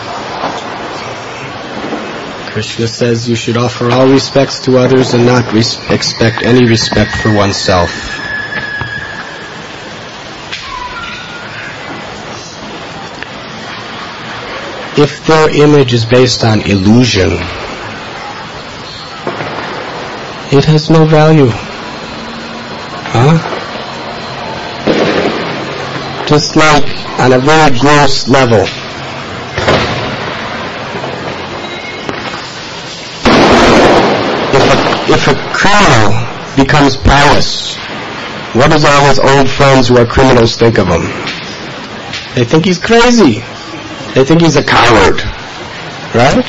Krishna says you should offer all respects to others and not expect any respect for oneself. If their image is based on illusion, it has no value. Just like on a very gross level. If a criminal becomes pious, what does all his old friends who are criminals think of him? They think he's crazy. They think he's a coward. Right?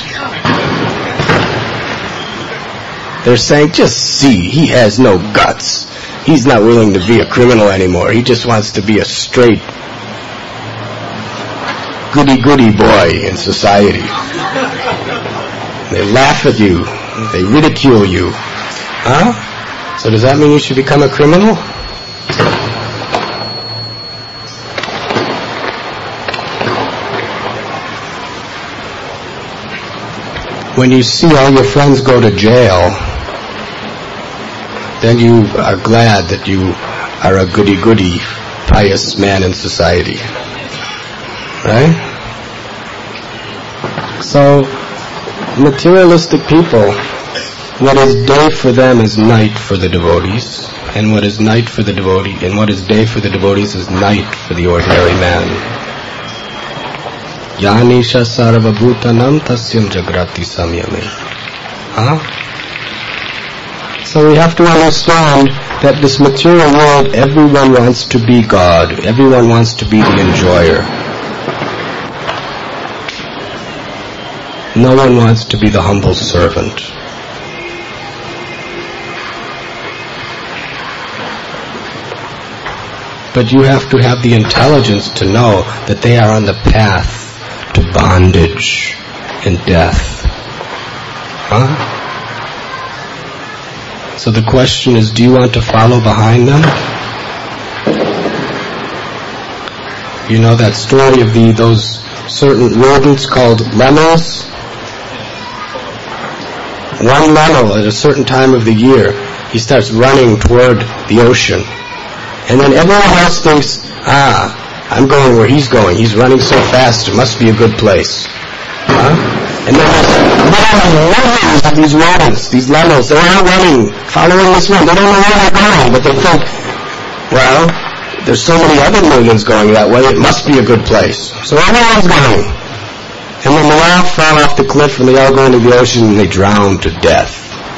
They're saying, just see, he has no guts. He's not willing to be a criminal anymore. He just wants to be a straight goody-goody boy in society. They laugh at you. They ridicule you. So does that mean you should become a criminal? When you see all your friends go to jail, then you are glad that you are a goody-goody, pious man in society. Right? So, materialistic people, what is day for them is night for the devotees, and what is night for the devotee, and what is day for the devotees is night for the ordinary man. Yanisha sarvabhutanam tasyam jagrati samyame. So we have to understand that this material world, everyone wants to be God. Everyone wants to be the enjoyer. No one wants to be the humble servant. But you have to have the intelligence to know that they are on the path to bondage and death. So the question is, do you want to follow behind them? You know that story of those certain rodents called lemurs? One lemur at a certain time of the year, he starts running toward the ocean. And then everyone else thinks, I'm going where he's going. He's running so fast, it must be a good place. And then there's millions of these rodents, these lemurs, they're all running, following this one. They don't know where they're going, but they think, well, there's so many other millions going that way, it must be a good place. So everyone's going. And then they all fall off the cliff and they all go into the ocean and they drown to death.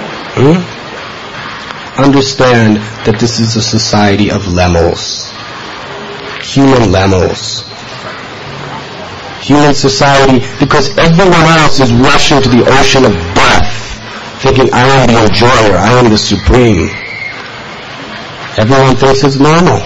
Understand that this is a society of lemurs. Human lemurs. Human society, because everyone else is rushing to the ocean of death, thinking, I am the enjoyer, I am the supreme. Everyone thinks it's normal.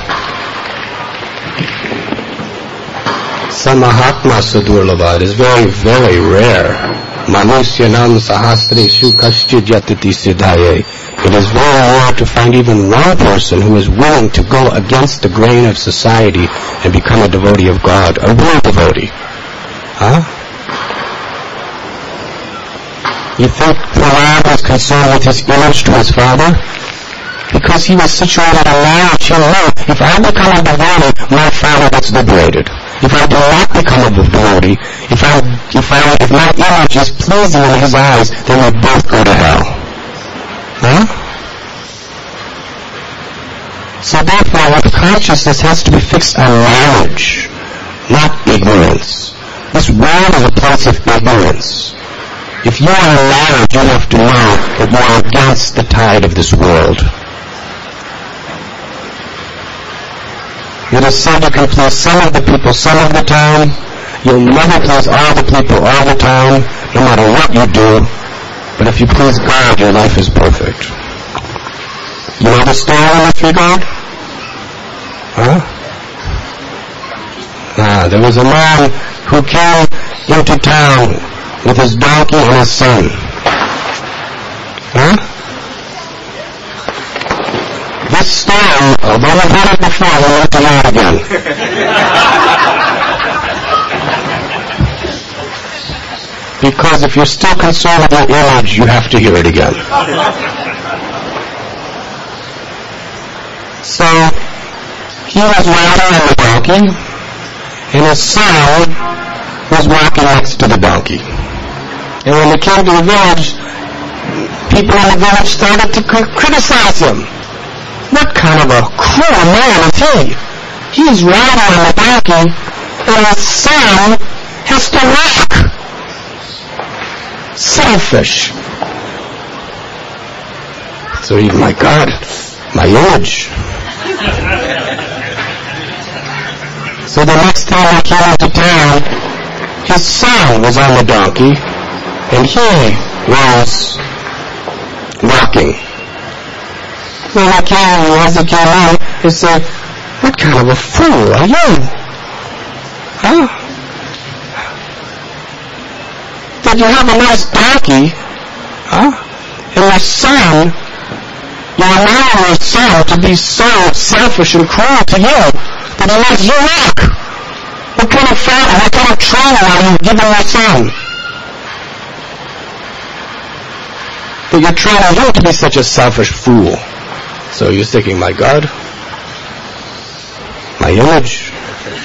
Samahatma sadurlabha, it is very, very rare. Manusyanam sahasreshu kaschid yatati siddhaye. It is very rare to find even one person who is willing to go against the grain of society and become a devotee of God, a real devotee. You think Prahlad was concerned with his image to his father? Because he was situated in knowledge, he knew, if I become a devotee, my family gets liberated. If I do not become a devotee, if my image is pleasing in his eyes, then we both go to hell. Huh? So therefore, our consciousness has to be fixed on knowledge, not ignorance. This world is a place of ignorance. If you are in knowledge, you have to know that you are against the tide of this world. It is said you can please some of the people some of the time. You'll never please all the people all the time, no matter what you do. But if you please God, your life is perfect. You know the story in this regard? Huh? There was a man who came into town with his donkey and his son. Huh? This story, although I've heard it before, I want to hear it again. Because if you're still concerned with your image, you have to hear it again. So, he was riding on the donkey, and his son was walking next to the donkey. And when they came to the village, people in the village started to criticize him. What kind of a cruel man is he? He's riding on the donkey, and his son has to walk. Selfish. So he's, my God, my image. So the next time he came into town, his son was on the donkey, and he was walking. When as he came in, he said, what kind of a fool are you? Huh? That you have a nice donkey, huh? And your son, you're allowing your son to be so selfish and cruel to you that he lets you walk. What kind of father, what kind of training are you giving your son? That you're training him to be such a selfish fool. So you're thinking, my God, my image.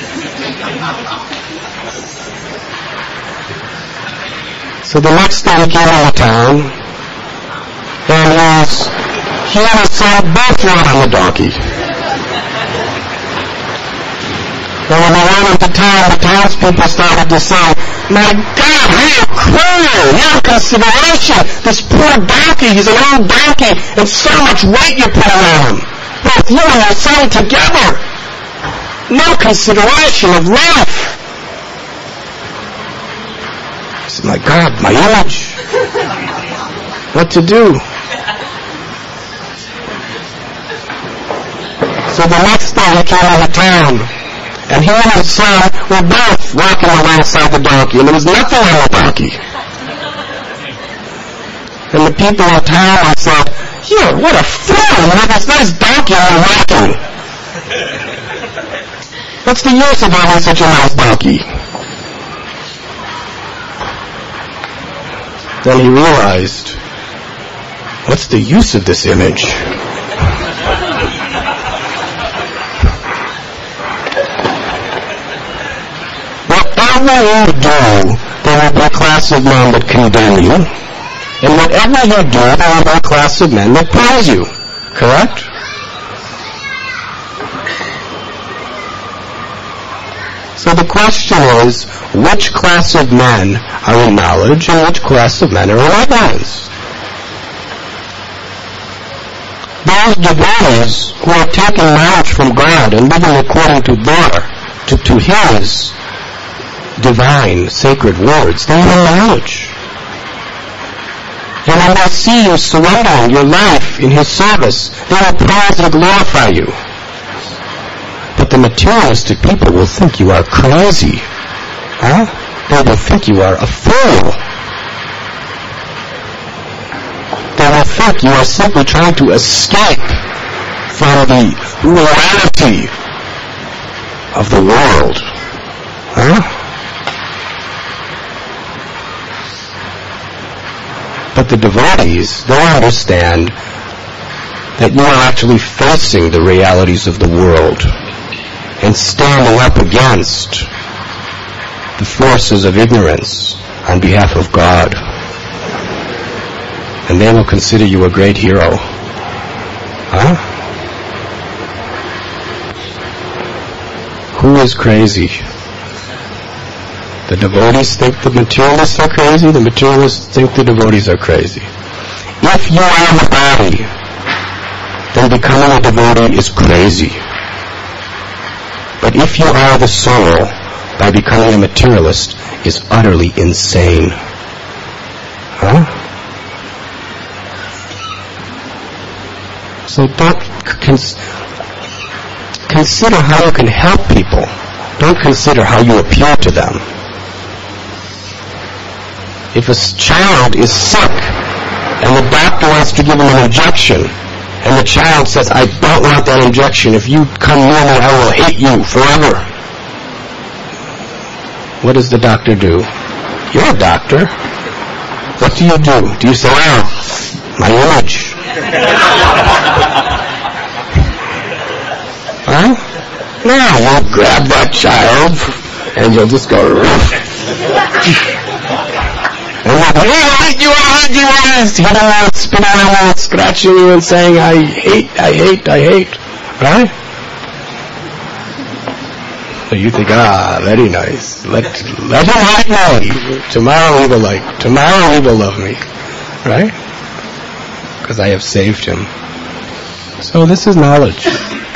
So the next day he came into town, and he and his son both rode on the donkey. And when they went into town, the townspeople started to say, my God, how cruel, no consideration. This poor donkey, he's an old donkey, and so much weight you're putting on him. Both you and your son together. No consideration of life. I said, my God, my image. What to do? So the next day he came into town, and he and his son were both walking alongside the donkey, and there was nothing on the donkey. And the people in town said, "Here, what a fool! You have this nice donkey on walking. What's the use of having such a nice donkey?" Then he realized, what's the use of this image? Whatever you do, there will be a class of men that condemn you. And whatever you do, there will be a class of men that praise you. Correct? So the question is, which class of men are in knowledge and which class of men are in ignorance? Those devotees who are taking knowledge from God and living according to His divine, sacred words, they are in knowledge. And when they see you surrendering your life in His service, they will praise and glorify you. But the materialistic people will think you are crazy. Huh? They will think you are a fool. They will think you are simply trying to escape from the reality of the world. Huh? But the devotees, they understand that you are actually facing the realities of the world and standing up against the forces of ignorance on behalf of God. And they will consider you a great hero. Huh? Who is crazy? The devotees think the materialists are crazy. The materialists think the devotees are crazy. If you are the body, then becoming a devotee is crazy. But if you are the soul, by becoming a materialist, is utterly insane. Huh? So don't consider how you can help people. Don't consider how you appeal to them. If a child is sick and the doctor wants to give him an injection, and the child says, I don't want that injection. If you come near me, I will hate you forever. What does the doctor do? You're a doctor. What do? Do you say, oh, my image? Huh? No, you'll grab that child and you'll just go, and you'll hit you, hitting out, spinning around, scratching you and saying, I hate. Right? So you think, very nice. Let him like me. Tomorrow he will love me. Right? Because I have saved him. So this is knowledge.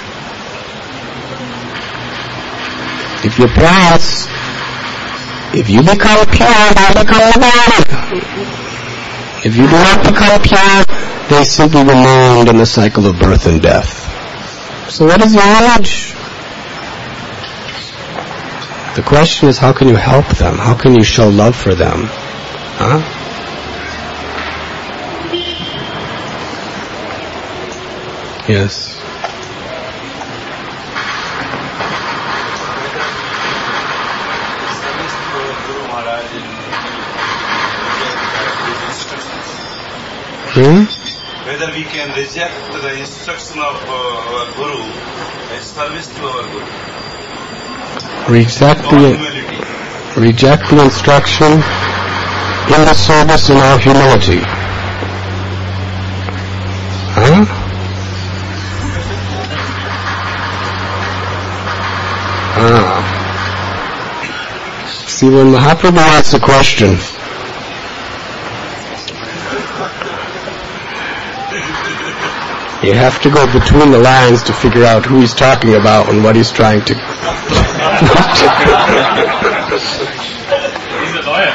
If you pass, if you become pure, they become body. If you do not become pure, they simply remain in the cycle of birth and death. So what is your knowledge? The question is, how can you help them? How can you show love for them? Huh? Yes. Whether we can reject the instruction of our Guru and service to our Guru. Reject the instruction in the service in our humility. Huh? See, when Mahaprabhu asks a question, you have to go between the lines to figure out who he's talking about and what he's trying to... He's a lawyer.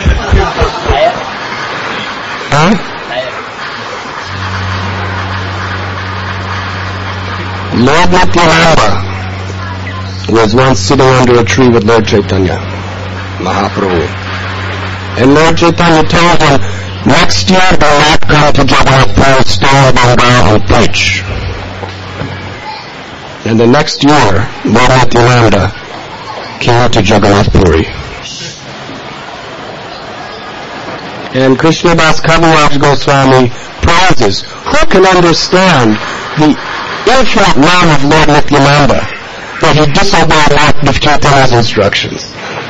Huh? Lord Nityananda was once sitting under a tree with Lord Chaitanya Mahaprabhu. And Lord Chaitanya told him, next year do not come to Jagannath Puri, stay in Bengal and preach. And the next year, Lord Nityananda came to Jagannath Puri. And Krishnadas Kaviraj Goswami praises, who can understand the infinite love of Lord Nityananda that he disobeyed Lord Chaitanya's instructions?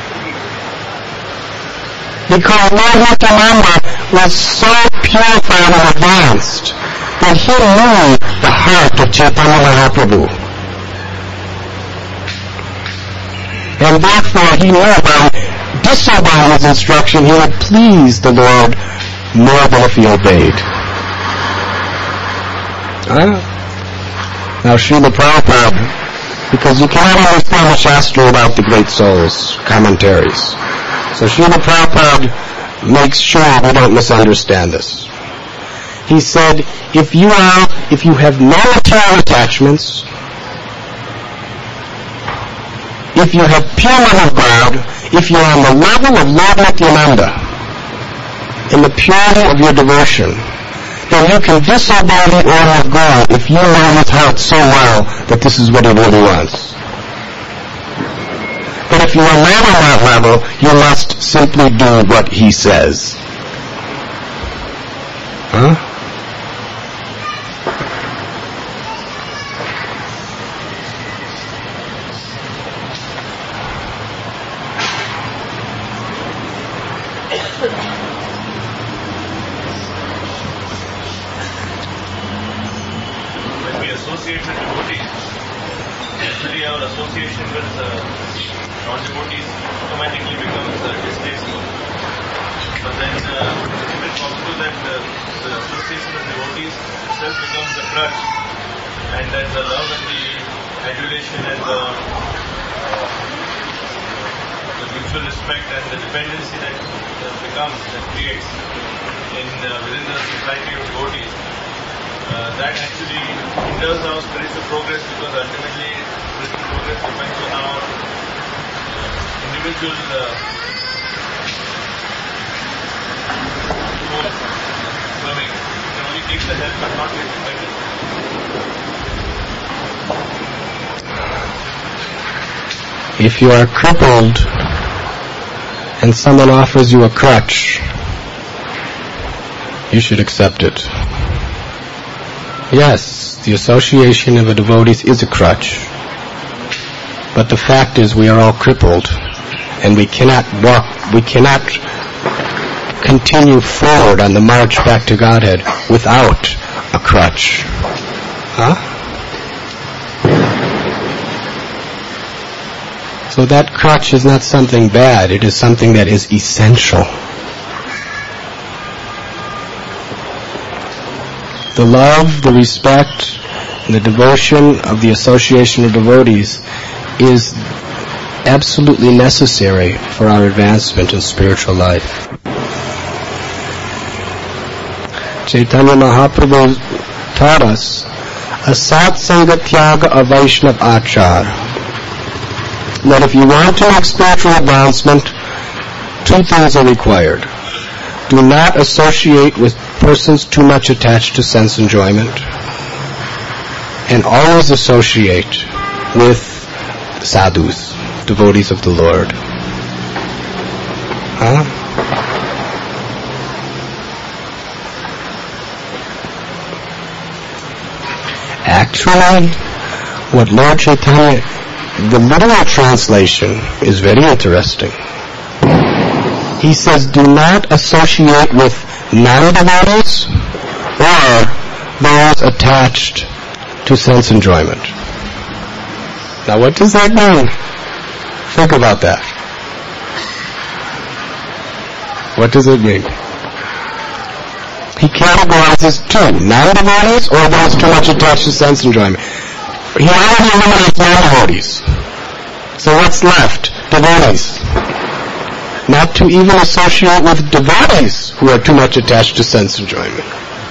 Because Lord Nityananda was so purified and advanced that he knew the heart of Chaitanya Mahaprabhu. And therefore he knew by disobeying his instruction he would please the Lord more than if he obeyed. Now Srila Prabhupada, because you cannot understand the Shastra without the great souls' commentaries. So Srila Prabhupada makes sure we don't misunderstand this. He said, if you have no material attachments, if you have pure love of God, if you are on the level of Lord Nityananda, in the purity of your devotion, then you can disobey the order of God if you know his heart so well that this is what he really wants. But if you are not on that level, you must simply do what he says. Huh? association with non-devotees automatically becomes distasteful. But then is it possible that the association with devotees itself becomes a crutch, and that the love and the adulation and the mutual respect and the dependency that creates within the society of devotees, that actually hinders our spiritual progress, because ultimately spiritual progress depends on our individual swimming. You can only take the help but not get dependent. If you are crippled and someone offers you a crutch, you should accept it. Yes, the association of a devotee is a crutch. But the fact is we are all crippled, and we cannot continue forward on the march back to Godhead without a crutch. Huh? So that crutch is not something bad, it is something that is essential. The love, the respect, and the devotion of the association of devotees is absolutely necessary for our advancement in spiritual life. Chaitanya Mahaprabhu taught us, Asat Sangatyaga Avaishnav Achar, that if you want to make spiritual advancement, two things are required. Do not associate with persons too much attached to sense enjoyment, and always associate with sadhus, devotees of the Lord. Huh? Actually, what Lord Chaitanya, the literal translation is very interesting. He says, do not associate with non-devotees or those attached to sense enjoyment. Now what does that mean? Think about that. What does it mean? He categorizes two, non-devotees or those too much attached to sense enjoyment. He already eliminates non-devotees. So what's left? Devotees. Not to even associate with devotees who are too much attached to sense enjoyment.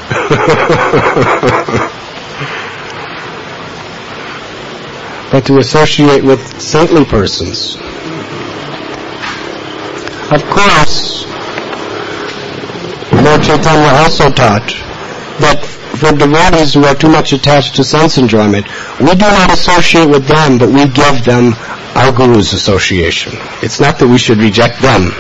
But to associate with saintly persons. Of course, Lord Chaitanya also taught that for devotees who are too much attached to sense enjoyment, we do not associate with them, but we give them our Guru's association. It's not that we should reject them.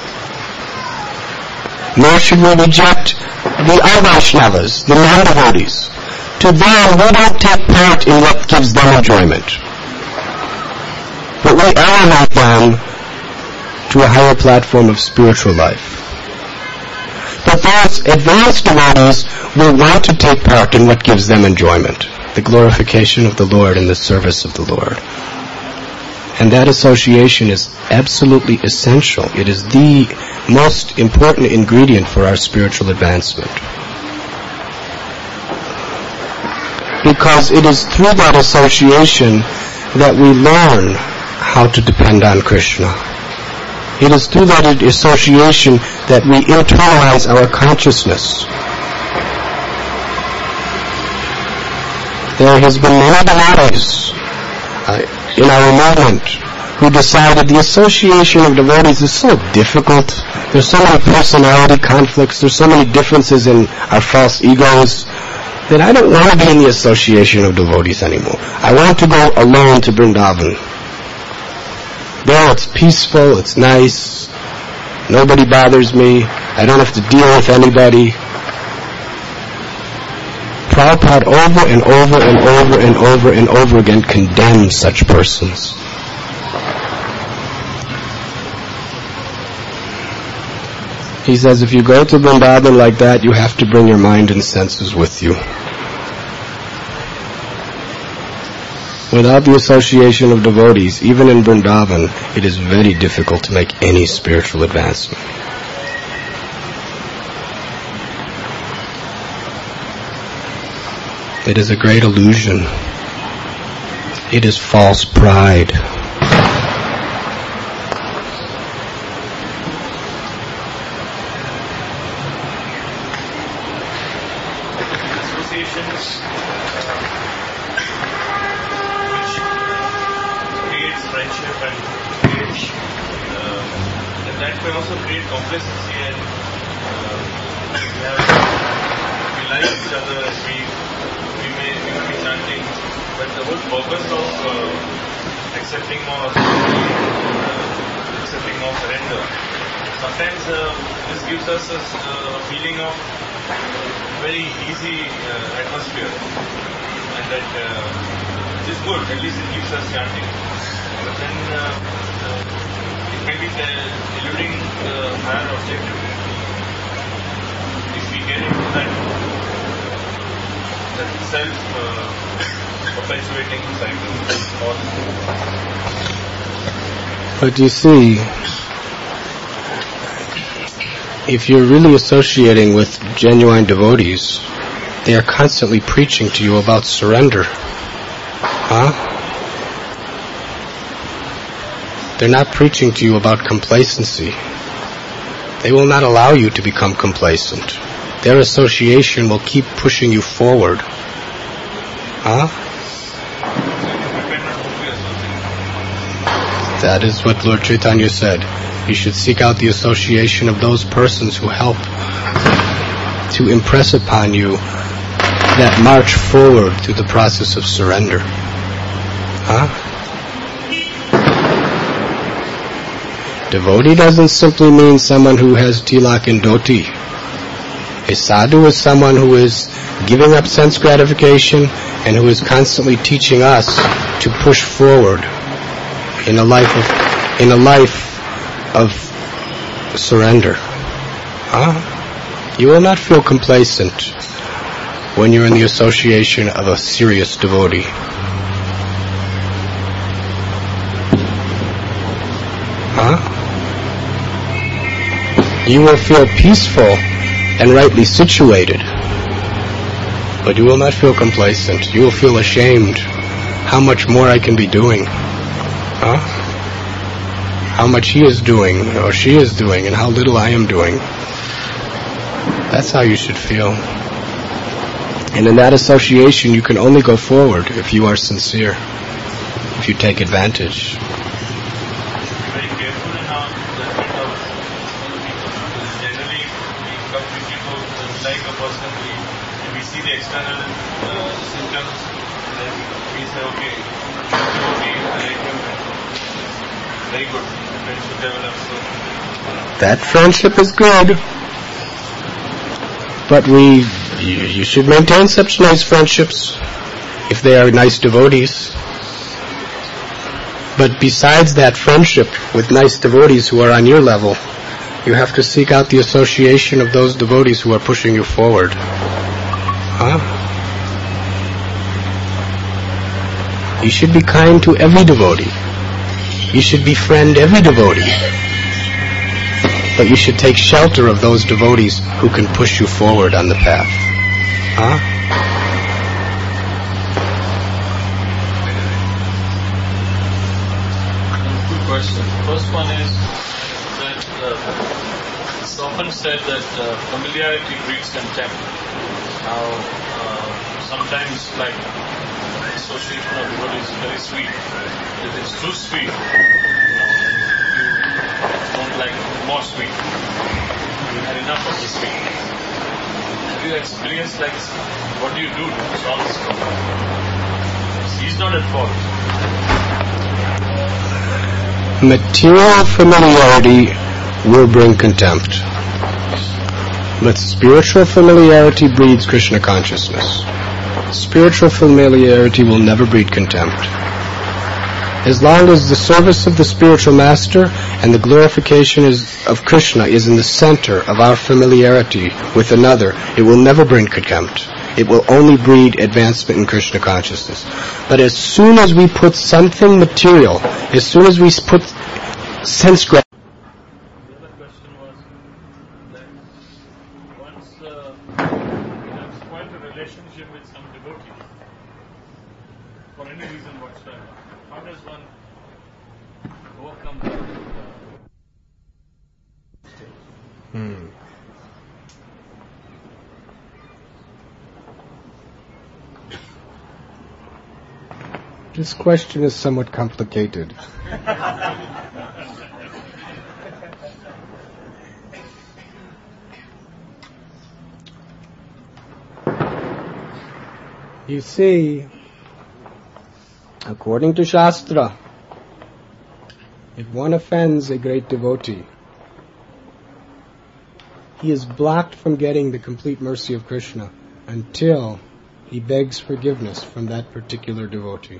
Nor should we reject the Vaishnavas, the non-devotees. To them, we don't take part in what gives them enjoyment. But we elevate them to a higher platform of spiritual life. But those advanced devotees will want to take part in what gives them enjoyment, the glorification of the Lord and the service of the Lord. And that association is absolutely essential. It is the most important ingredient for our spiritual advancement. Because it is through that association that we learn how to depend on Krishna. It is through that association that we internalize our consciousness. There has been many devotees in our movement who decided the association of devotees is so difficult. There's so many personality conflicts. There's so many differences in our false egos that I don't want to be in the association of devotees anymore. I want to go alone to Vrindavan. There it's peaceful, it's nice, nobody bothers me, I don't have to deal with anybody. Prabhupada over and over and over and over and over again condemns such persons. He says if you go to Vrindavan like that, you have to bring your mind and senses with you. Without the association of devotees, even in Vrindavan, it is very difficult to make any spiritual advancement. It is a great illusion. It is false pride. Associations which creates friendship and creates and that may also create complacency and we like each other and we may be chanting, but the whole purpose of accepting more surrender, sometimes this gives us a feeling of very easy atmosphere, and that is good, at least it keeps us chanting. But then it may be eluding the higher objective. If we get into that self-perpetuating cycle. But you see, if you're really associating with genuine devotees, they are constantly preaching to you about surrender. They're not preaching to you about complacency. They will not allow you to become complacent. Their association will keep pushing you forward. That is what Lord Chaitanya said. You should seek out the association of those persons who help to impress upon you that march forward through the process of surrender. Devotee doesn't simply mean someone who has tilak and dhoti. A sadhu is someone who is giving up sense gratification and who is constantly teaching us to push forward in a life of surrender. You will not feel complacent when you're in the association of a serious devotee. You will feel peaceful and rightly situated, but you will not feel complacent. You will feel ashamed. How much more I can be doing? How much he is doing or she is doing and how little I am doing. That's how you should feel. And in that association you can only go forward if you are sincere, if you take advantage. Very careful in our judgment of people. Generally we come to people like a person, we see the external symptoms, then we say okay, I like him. Very good. Friendship develops. That friendship is good. But you should maintain such nice friendships if they are nice devotees. But besides that friendship with nice devotees who are on your level, you have to seek out the association of those devotees who are pushing you forward. You should be kind to every devotee. You should befriend every devotee. But you should take shelter of those devotees who can push you forward on the path. Two questions. The first one is that it's often said that familiarity breeds contempt. Now, sometimes like association of devotees is very sweet. If it's too sweet, you don't like more sweet. You had enough of the sweet. Have you experienced like what do you do to solve this problem? He's not at fault. Material familiarity will bring contempt. But spiritual familiarity breeds Krishna consciousness. Spiritual familiarity will never breed contempt. As long as the service of the spiritual master and the glorification of Krishna is in the center of our familiarity with another, it will never bring contempt. it will only breed advancement in Krishna consciousness. But as soon as we put something material, as soon as we put sense gratification, The other question was that once you have spoiled a relationship with some devotee, for any reason whatsoever, how does one overcome that? This question is somewhat complicated. You see, according to Shastra, if one offends a great devotee, he is blocked from getting the complete mercy of Krishna until he begs forgiveness from that particular devotee.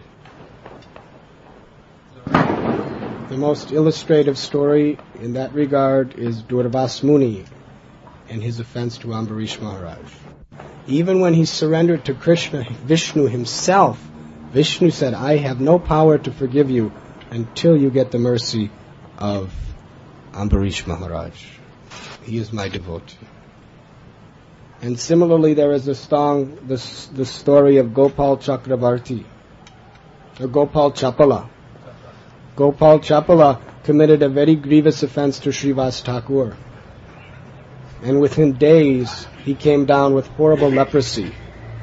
The most illustrative story in that regard is Durvas Muni and his offense to Ambarish Maharaj. Even when he surrendered to Krishna, Vishnu himself, Vishnu said, I have no power to forgive you until you get the mercy of Ambarish Maharaj. He is my devotee. And similarly, there is the story of Gopal Chakravarti, or Gopal Chapala. Gopal Chapala committed a very grievous offense to Srivas Thakur. And within days, he came down with horrible leprosy.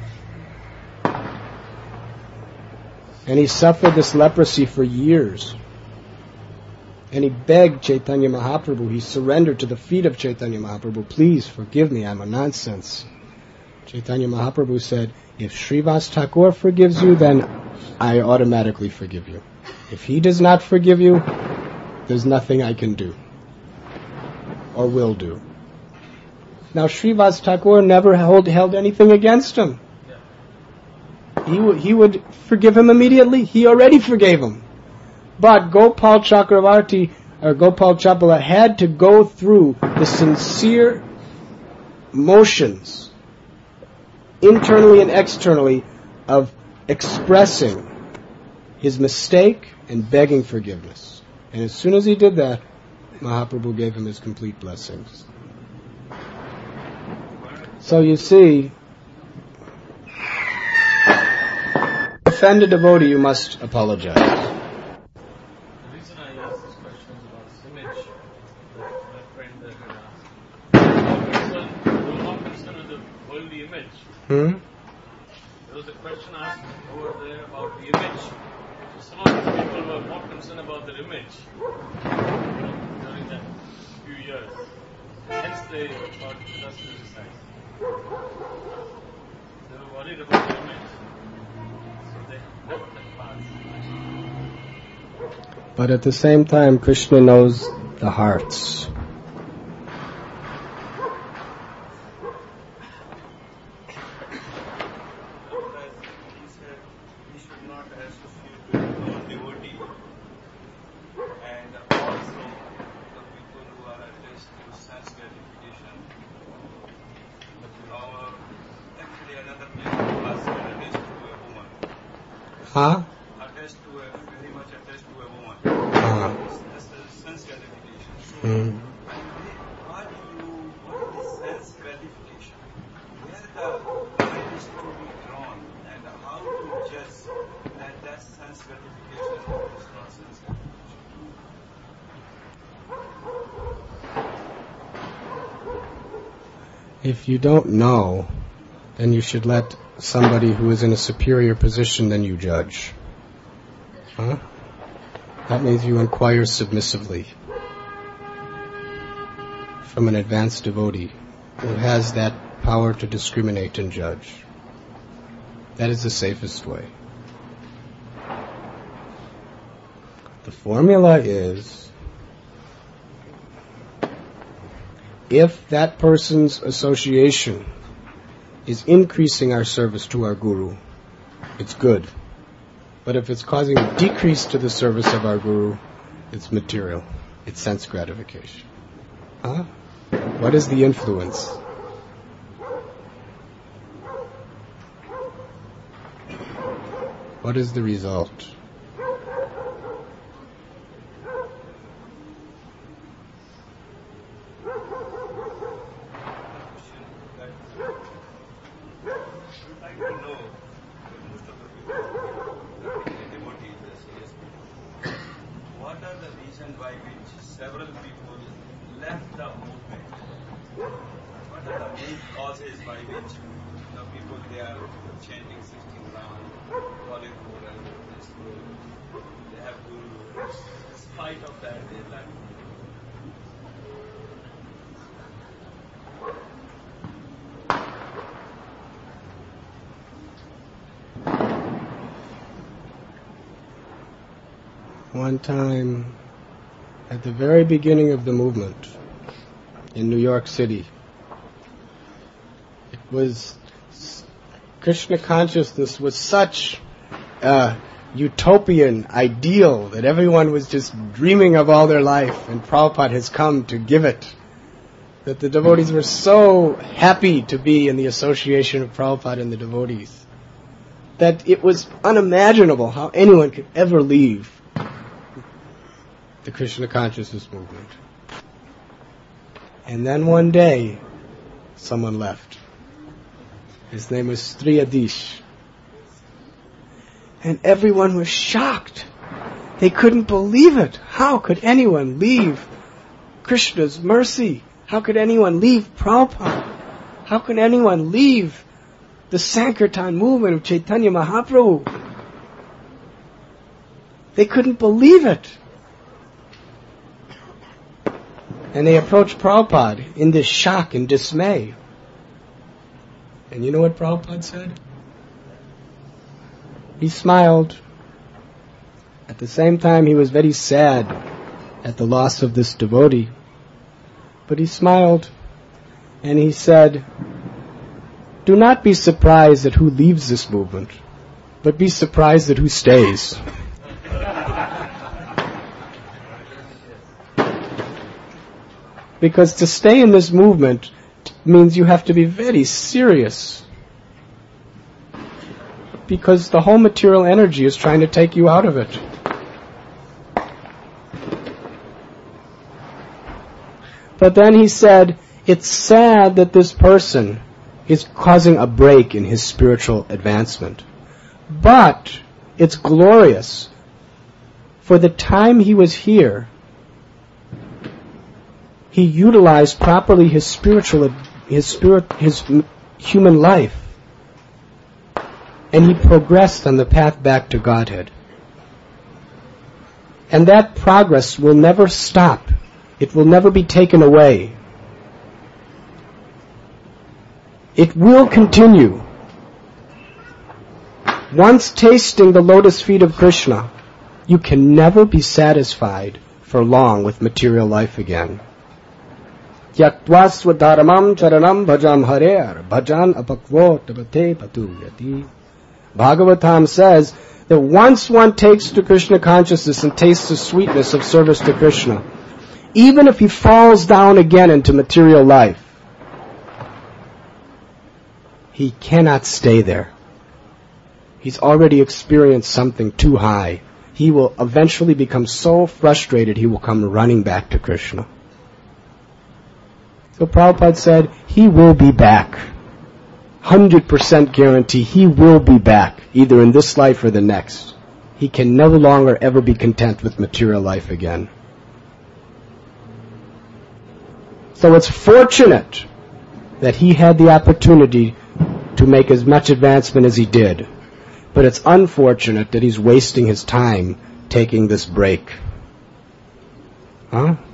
And he suffered this leprosy for years. And he begged Chaitanya Mahaprabhu, he surrendered to the feet of Chaitanya Mahaprabhu, please forgive me, I'm a nonsense. Chaitanya Mahaprabhu said, if Srivas Thakur forgives you, then I automatically forgive you. If he does not forgive you, there's nothing I can do or will do. Now Srivas Thakur never held anything against him. He would forgive him immediately. He already forgave him. But Gopal Chakravarti, or Gopal Chapala, had to go through the sincere motions, internally and externally, of expressing his mistake and begging forgiveness. And as soon as he did that, Mahaprabhu gave him his complete blessings. So you see, offend a devotee, you must apologize. The reason I asked this question is about this image that my friend had asked. They were not concerned with the worldly image. There was a question asked over there about the image. Some of the people were more concerned about their image during that few years. Hence they thought just to decide. They were worried about the image. So they left that path. But at the same time, Krishna knows the hearts. Huh? Attached to very much attached to a woman. That's the sense gratification. So, what is sense gratification? Where the line is to be drawn, and how to judge that sense gratification is not sense gratification. If you don't know, then you should let somebody who is in a superior position than you judge. Huh? That means you inquire submissively from an advanced devotee who has that power to discriminate and judge. That is the safest way. The formula is, if that person's association is increasing our service to our Guru, it's good. But if it's causing a decrease to the service of our Guru, it's material. It's sense gratification. Huh? What is the influence? What is the result? I'd like to know, most of the people, the devotees, the serious people, what are the reasons by which several people left the movement? What are the main causes by which the people they are chanting 16 rounds, calling Guru, this Guru, they have Guru, in spite of that they left. One time, at the very beginning of the movement in New York City, it was Krishna consciousness was such a utopian ideal that everyone was just dreaming of all their life, and Prabhupada has come to give it. That the devotees were so happy to be in the association of Prabhupada and the devotees that it was unimaginable how anyone could ever leave the Krishna consciousness movement. And then one day, someone left. His name was Striyadish. And everyone was shocked. They couldn't believe it. How could anyone leave Krishna's mercy? How could anyone leave Prabhupada? How could anyone leave the Sankirtan movement of Chaitanya Mahaprabhu? They couldn't believe it. And they approached Prabhupada in this shock and dismay. And you know what Prabhupada said? He smiled. At the same time, he was very sad at the loss of this devotee. But he smiled and he said, "Do not be surprised at who leaves this movement, but be surprised at who stays." Because to stay in this movement means you have to be very serious. Because the whole material energy is trying to take you out of it. But then he said, it's sad that this person is causing a break in his spiritual advancement. But it's glorious. For the time he was here, he utilized properly his human life. And he progressed on the path back to Godhead. And that progress will never stop. It will never be taken away. It will continue. Once tasting the lotus feet of Krishna, you can never be satisfied for long with material life again. Tyaktva swadharamam charanam bhajam harer bhajan apakvo tabate patuyati. Bhagavatam says that once one takes to Krishna consciousness and tastes the sweetness of service to Krishna, even if he falls down again into material life, he cannot stay there. He's already experienced something too high. He will eventually become so frustrated he will come running back to Krishna. So Prabhupada said, he will be back. 100% guarantee he will be back, either in this life or the next. He can no longer ever be content with material life again. So it's fortunate that he had the opportunity to make as much advancement as he did. But it's unfortunate that he's wasting his time taking this break. Huh?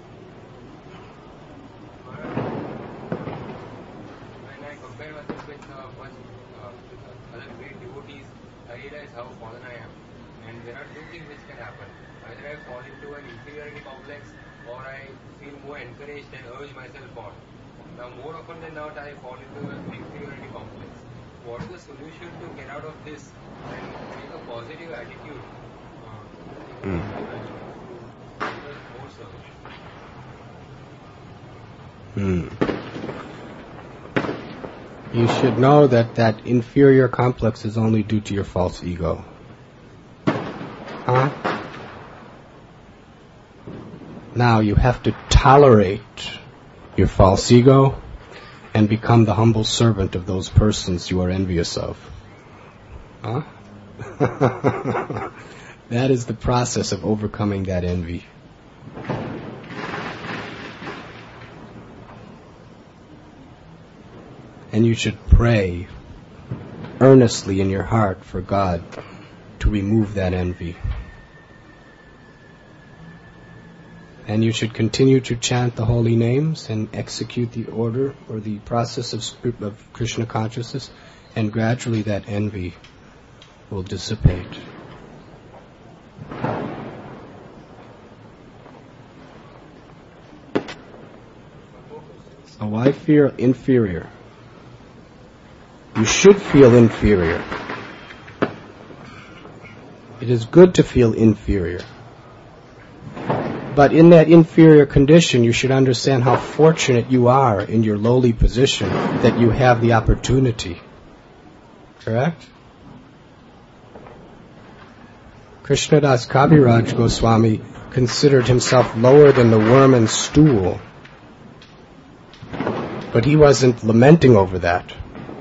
When I compare myself with other great devotees, I realize how fallen I am. And there are two things which can happen. Either I fall into an inferiority complex, or I feel more encouraged and urge myself on. Now, more often than not, I fall into an inferiority complex. What is the solution to get out of this and take a positive attitude? More service. You should know that that inferior complex is only due to your false ego. Now you have to tolerate your false ego and become the humble servant of those persons you are envious of. That is the process of overcoming that envy. And you should pray earnestly in your heart for God to remove that envy. And you should continue to chant the holy names and execute the order or the process of Krishna consciousness, and gradually that envy will dissipate. So why feel inferior? You should feel inferior. It is good to feel inferior. But in that inferior condition, you should understand how fortunate you are in your lowly position that you have the opportunity. Correct? Krishnadas Kaviraj Goswami considered himself lower than the worm and stool. But he wasn't lamenting over that.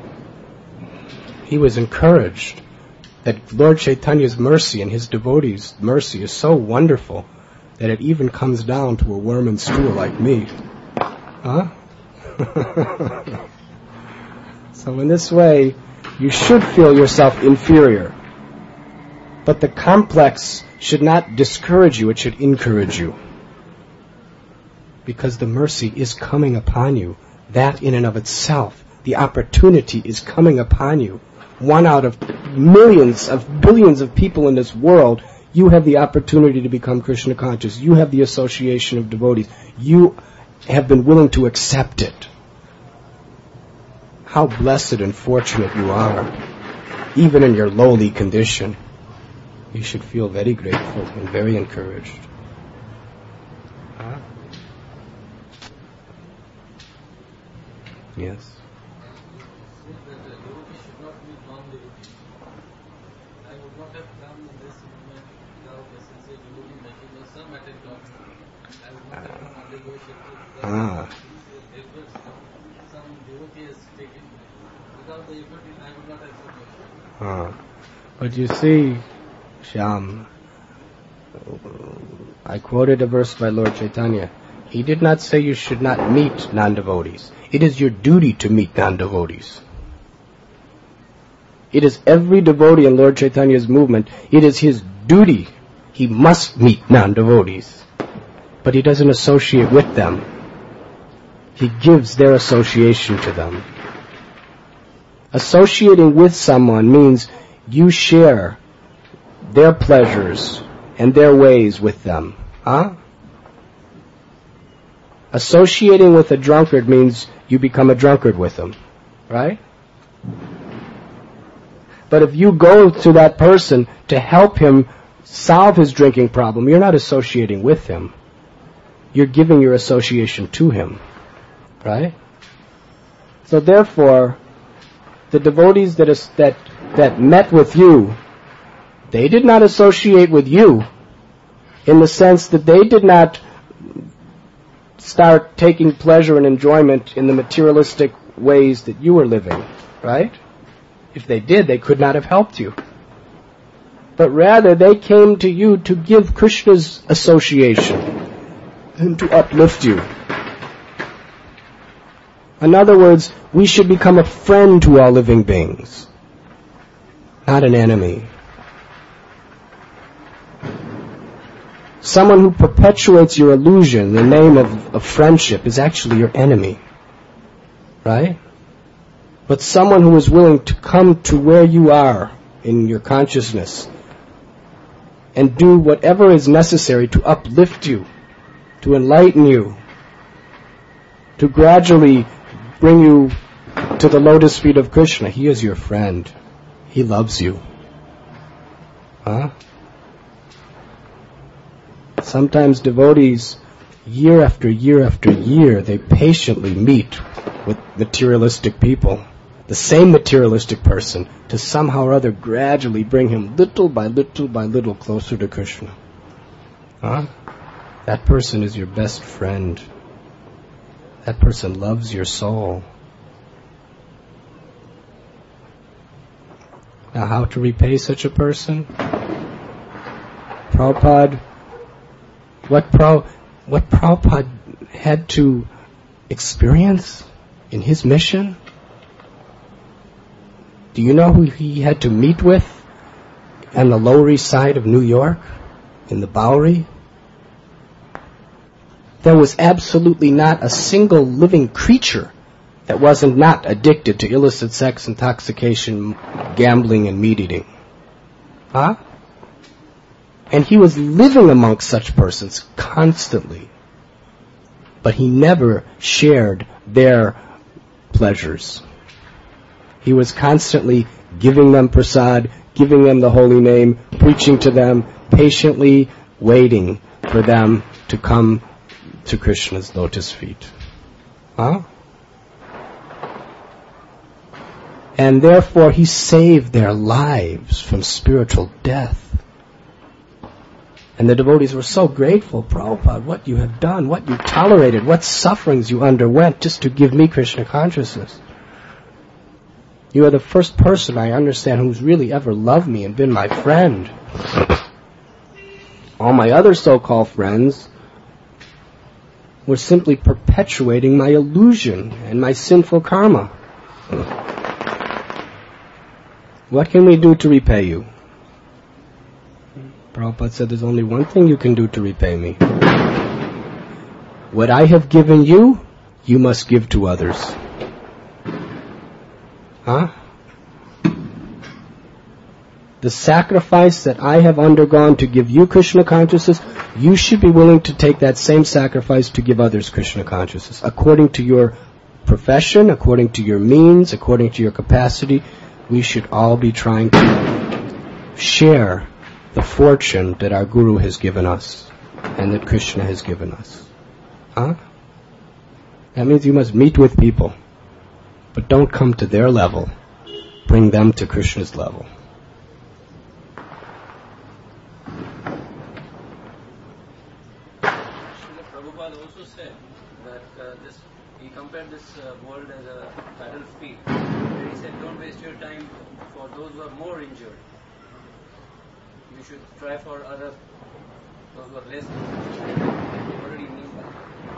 He was encouraged that Lord Chaitanya's mercy and his devotees' mercy is so wonderful that it even comes down to a worm and stool like me. So in this way, you should feel yourself inferior. But the complex should not discourage you, it should encourage you. Because the mercy is coming upon you. That in and of itself, the opportunity is coming upon you. One out of millions of billions of people in this world, you have the opportunity to become Krishna conscious. You have the association of devotees. You have been willing to accept it. How blessed and fortunate you are. Even in your lowly condition, you should feel very grateful and very encouraged. Yes. But you see, Shyam, I quoted a verse by Lord Chaitanya. He did not say you should not meet non-devotees. It is your duty to meet non-devotees. It is every devotee in Lord Chaitanya's movement, it is his duty. He must meet non-devotees. But he doesn't associate with them. He gives their association to them. Associating with someone means you share their pleasures and their ways with them. Associating with a drunkard means you become a drunkard with him. Right? But if you go to that person to help him solve his drinking problem, you're not associating with him. You're giving your association to him. Right? So therefore, the devotees that met with you, they did not associate with you in the sense that they did not start taking pleasure and enjoyment in the materialistic ways that you were living. Right? If they did, they could not have helped you. But rather, they came to you to give Krishna's association and to uplift you. In other words, we should become a friend to all living beings, not an enemy. Someone who perpetuates your illusion in the name of friendship is actually your enemy. Right? But someone who is willing to come to where you are in your consciousness and do whatever is necessary to uplift you, to enlighten you, to gradually bring you to the lotus feet of Krishna. He is your friend. He loves you. Sometimes devotees, year after year after year, they patiently meet with materialistic people. the same materialistic person, to somehow or other gradually bring him little by little by little closer to Krishna. Huh? That person is your best friend. That person loves your soul. Now, how to repay such a person? Prabhupada, what Prabhupada had to experience in his mission? Do you know who he had to meet with on the Lower East Side of New York, in the Bowery? There was absolutely not a single living creature that wasn't not addicted to illicit sex, intoxication, gambling, and meat eating. Huh? And he was living amongst such persons constantly. But he never shared their pleasures. He was constantly giving them prasad, giving them the holy name, preaching to them, patiently waiting for them to come to Krishna's lotus feet. Huh? And therefore he saved their lives from spiritual death. And the devotees were so grateful, Prabhupada, what you have done, what you tolerated, what sufferings you underwent just to give me Krishna consciousness. You are the first person I understand who's really ever loved me and been my friend. All my other so-called friends were simply perpetuating my illusion and my sinful karma. What can we do to repay you? Prabhupada said there's only one thing you can do to repay me. What I have given you, you must give to others. Huh? The sacrifice that I have undergone to give you Krishna consciousness, you should be willing to take that same sacrifice to give others Krishna consciousness. According to your profession, according to your means, according to your capacity, we should all be trying to share the fortune that our Guru has given us and that Krishna has given us. Huh? That means you must meet with people, but don't come to their level. Bring them to Krishna's level. Prabhupada also said that he compared this world as a battlefield. And he said, don't waste your time for those who are more injured. You should try for those who are less injured. What do you mean by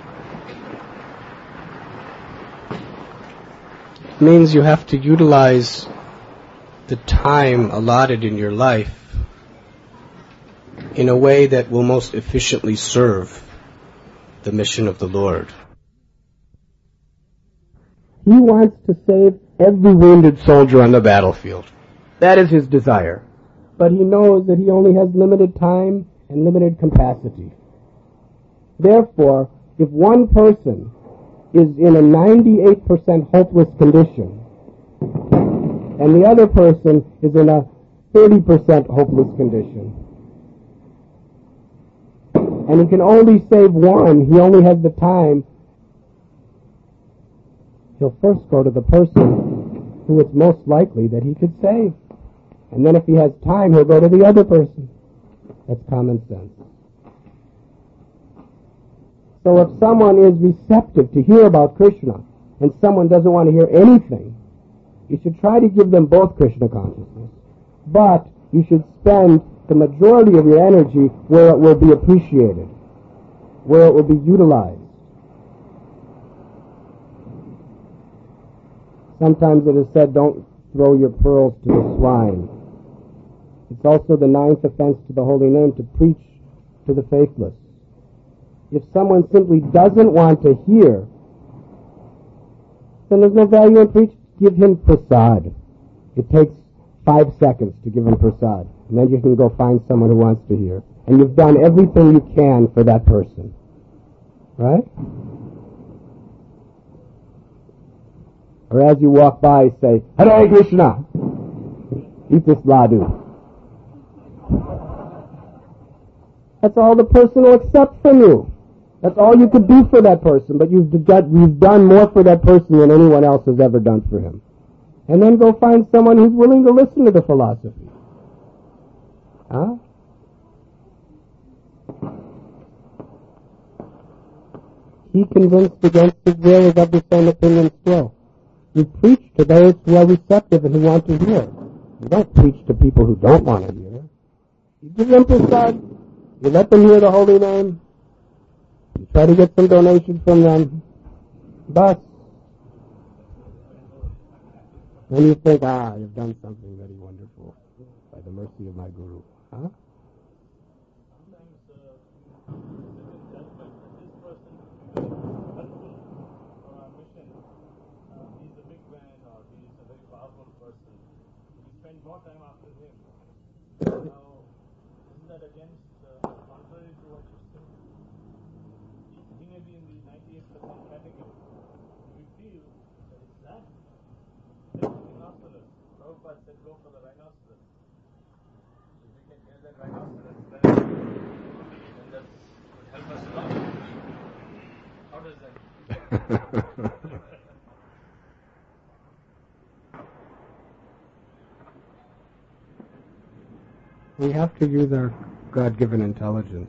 that? It means you have to utilize the time allotted in your life in a way that will most efficiently serve the mission of the Lord. He wants to save every wounded soldier on the battlefield. That is his desire. But he knows that he only has limited time and limited capacity. Therefore, if one person is in a 98% hopeless condition, and the other person is in a 30% hopeless condition, and he can only save one, he only has the time, he'll first go to the person who it's most likely that he could save. And then if he has time, he'll go to the other person. That's common sense. So if someone is receptive to hear about Krishna, and someone doesn't want to hear anything, you should try to give them both Krishna consciousness. But you should spend the majority of your energy where it will be appreciated, where it will be utilized. Sometimes it is said, don't throw your pearls to the swine. It's also the 9th offense to the holy name to preach to the faithless. If someone simply doesn't want to hear, then there's no value in preaching. Give him prasad. It takes 5 seconds to give him prasad. And then you can go find someone who wants to hear. And you've done everything you can for that person. Right? Or as you walk by, say, Hare Krishna! Eat this ladu. That's all the person will accept from you. That's all you could do for that person, but you've done more for that person than anyone else has ever done for him. and then go find someone who's willing to listen to the philosophy. Huh? He convinced against his will is of the same opinion still. You preach to those who are receptive and who want to hear. You don't preach to people who don't want to hear. You give them prasad. You let them hear the holy name. You try to get some donations from them. But then you think, you've done something very wonderful by the mercy of my Guru. Huh? More time after him. Now, isn't that against, contrary to what you said? He may be in the 98% category. We feel that it's that. Like rhinoceros. Prabhupada said, go for the rhinoceros. If we can get that rhinoceros, then that would help us a lot. How does that? We have to use our God-given intelligence.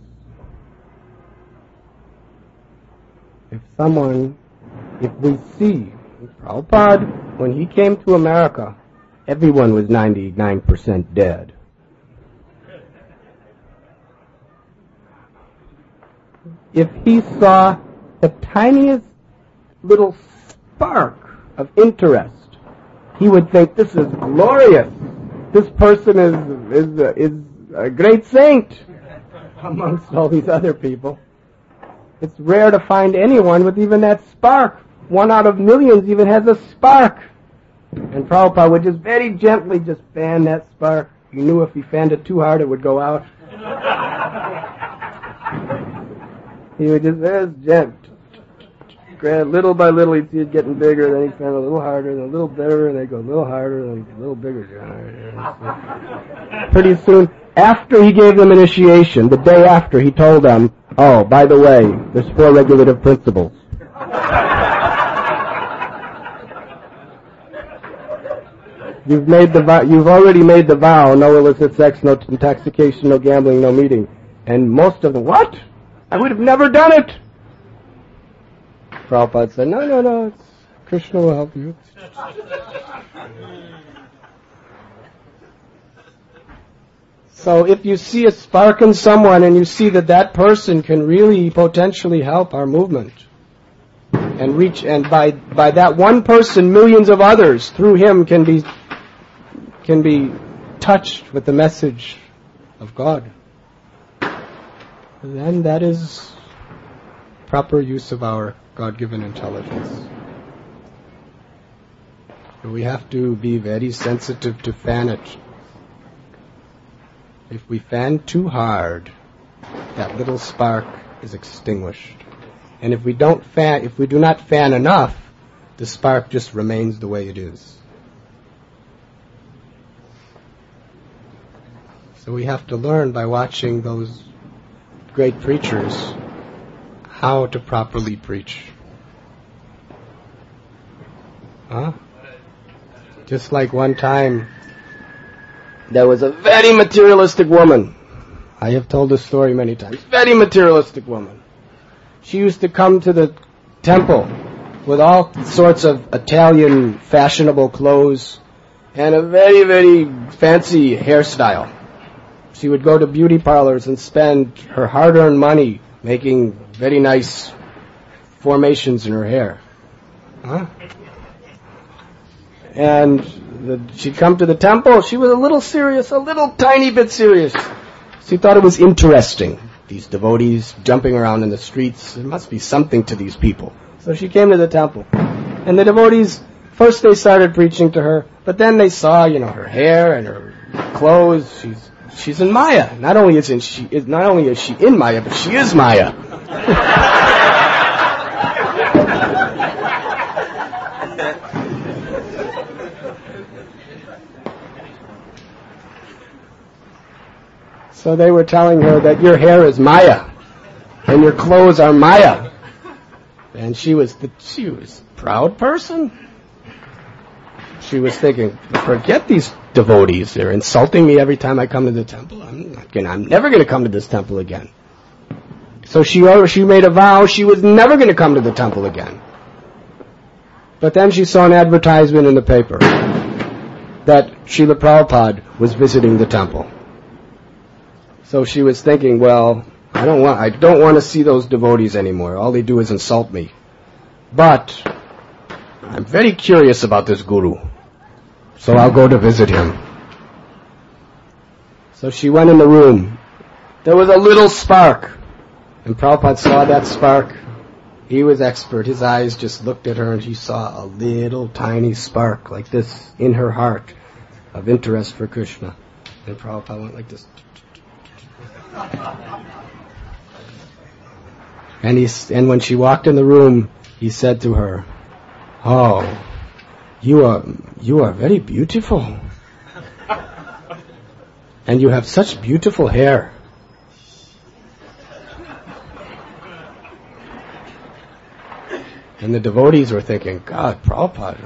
If we see, Prabhupada, when he came to America, everyone was 99% dead. If he saw the tiniest little spark of interest, he would think, this is glorious. This person is a great saint amongst all these other people. It's rare to find anyone with even that spark. 1 out of millions even has a spark. And Prabhupada would just very gently just fan that spark. He knew if he fanned it too hard, it would go out. He would just, there's gent. Little by little, he'd see it getting bigger, then he'd fan a little harder, then a little better, and they'd go a little harder, then a little bigger. Pretty soon, after he gave them initiation, the day after, he told them, oh, by the way, there's 4 regulative principles. You've already made the vow, no illicit sex, no intoxication, no gambling, no meeting. And most of them, what? I would have never done it. Prabhupada said, no, it's Krishna will help you. So if you see a spark in someone and you see that that person can really potentially help our movement and reach, and by that one person, millions of others through him can be touched with the message of God, then that is proper use of our God-given intelligence. So we have to be very sensitive to fan it. If we fan too hard, that little spark is extinguished. And if we do not fan enough, the spark just remains the way it is. So we have to learn by watching those great preachers how to properly preach. Just like one time, there was a very materialistic woman. I have told this story many times. Very materialistic woman. She used to come to the temple with all sorts of Italian fashionable clothes and a very, very fancy hairstyle. She would go to beauty parlors and spend her hard-earned money making very nice formations in her hair. And she'd come to the temple. She was a little serious, a little tiny bit serious. She thought it was interesting, these devotees jumping around in the streets. There must be something to these people. So she came to the temple. And the devotees, first they started preaching to her, but then they saw, her hair and her clothes. She's in Maya. Not only is she in Maya, but she is Maya. So they were telling her that your hair is Maya, and your clothes are Maya. And she was a proud person. she was thinking, forget these devotees. They're insulting me every time I come to the temple. I'm never going to come to this temple again. So she made a vow she was never going to come to the temple again. But then she saw an advertisement in the paper that Srila Prabhupada was visiting the temple. So she was thinking, well, I don't want to see those devotees anymore. All they do is insult me. But I'm very curious about this guru. So I'll go to visit him. So she went in the room. There was a little spark. And Prabhupada saw that spark. He was expert. His eyes just looked at her and he saw a little tiny spark like this in her heart of interest for Krishna. And Prabhupada went like this. And when she walked in the room, he said to her, "Oh, you are very beautiful. And you have such beautiful hair." And the devotees were thinking, God, Prabhupada.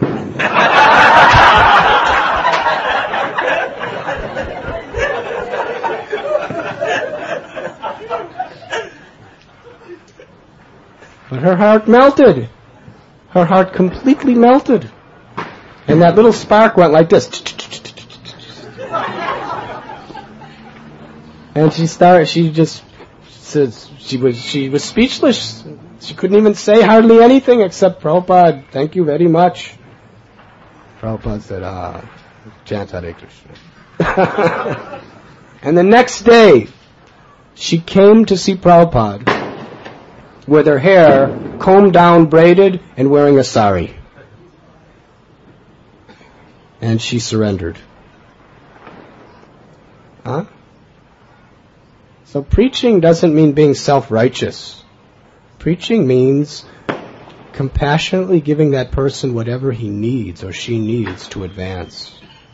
But her heart melted. Her heart completely melted. And that little spark went like this. And she was speechless. She couldn't even say hardly anything except, Prabhupada, thank you very much. Prabhupada said, chant Hare Krishna. And the next day, she came to see Prabhupada with her hair combed down, braided, and wearing a sari. And she surrendered. So preaching doesn't mean being self-righteous. Preaching means compassionately giving that person whatever he needs or she needs to advance.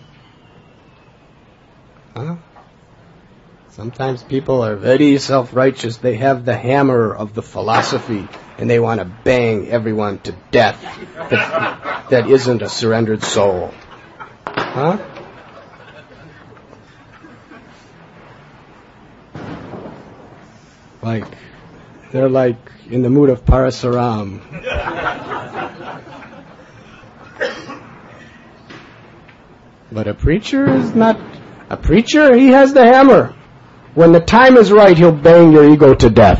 Sometimes people are very self-righteous. They have the hammer of the philosophy and they want to bang everyone to death that isn't a surrendered soul. They're like in the mood of Parasaram. But a preacher is not a preacher. He has the hammer. When the time is right, he'll bang your ego to death.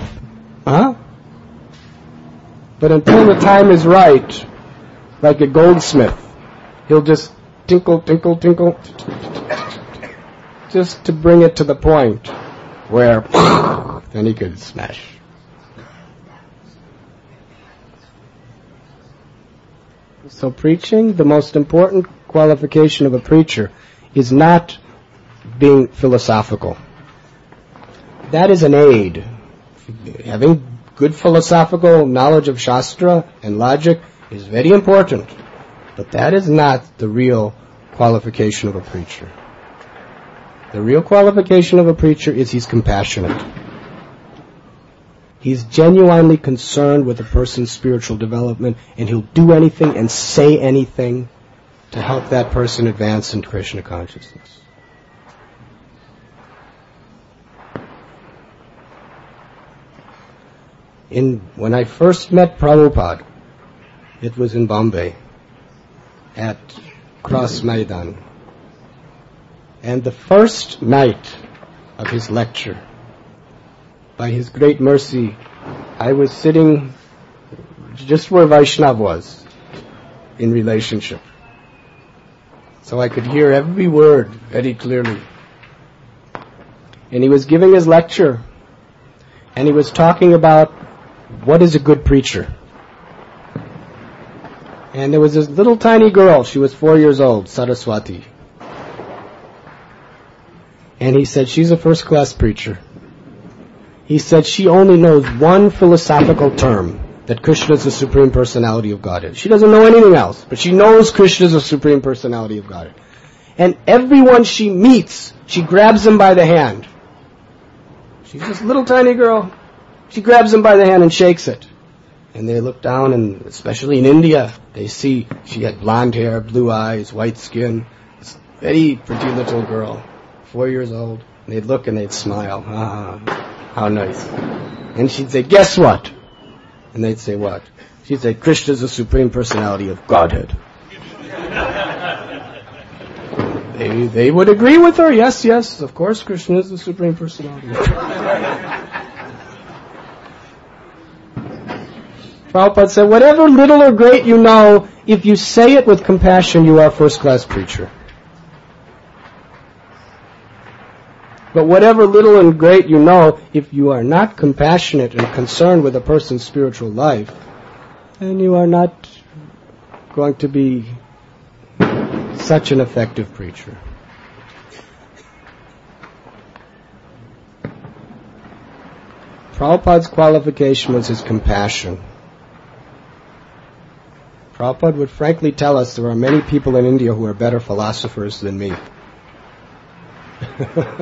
But until the time is right, like a goldsmith, he'll just tinkle, tinkle, tinkle, just to bring it to the point where then he could smash. So preaching, the most important qualification of a preacher is not being philosophical. That is an aid. Having good philosophical knowledge of Shastra and logic is very important, but that is not the real qualification of a preacher. The real qualification of a preacher is he's compassionate. He's genuinely concerned with a person's spiritual development, and he'll do anything and say anything to help that person advance in Krishna consciousness. When I first met Prabhupada, it was in Bombay, at Cross Maidan. And the first night of his lecture, by his great mercy, I was sitting just where Vaishnav was in relationship. So I could hear every word very clearly. And he was giving his lecture, and he was talking about what is a good preacher. And there was this little tiny girl, she was 4 years old, Saraswati. And he said, she's a first-class preacher. He said she only knows one philosophical term, that Krishna is the Supreme Personality of Godhead. She doesn't know anything else, but she knows Krishna is the Supreme Personality of Godhead. And everyone she meets, she grabs him by the hand. She's this little tiny girl. She grabs him by the hand and shakes it. And they look down, and especially in India, they see she had blonde hair, blue eyes, white skin. This very pretty little girl, 4 years old. And they'd look and they'd smile. Ah, how nice. And she'd say, guess what? And they'd say, what? She'd say, Krishna's the Supreme Personality of Godhead. They would agree with her. Yes, yes, of course Krishna is the Supreme Personality. Prabhupada said, whatever little or great you know, if you say it with compassion, you are a first-class preacher. But whatever little and great you know, if you are not compassionate and concerned with a person's spiritual life, then you are not going to be such an effective preacher. Prabhupada's qualification was his compassion. Prabhupada would frankly tell us there are many people in India who are better philosophers than me.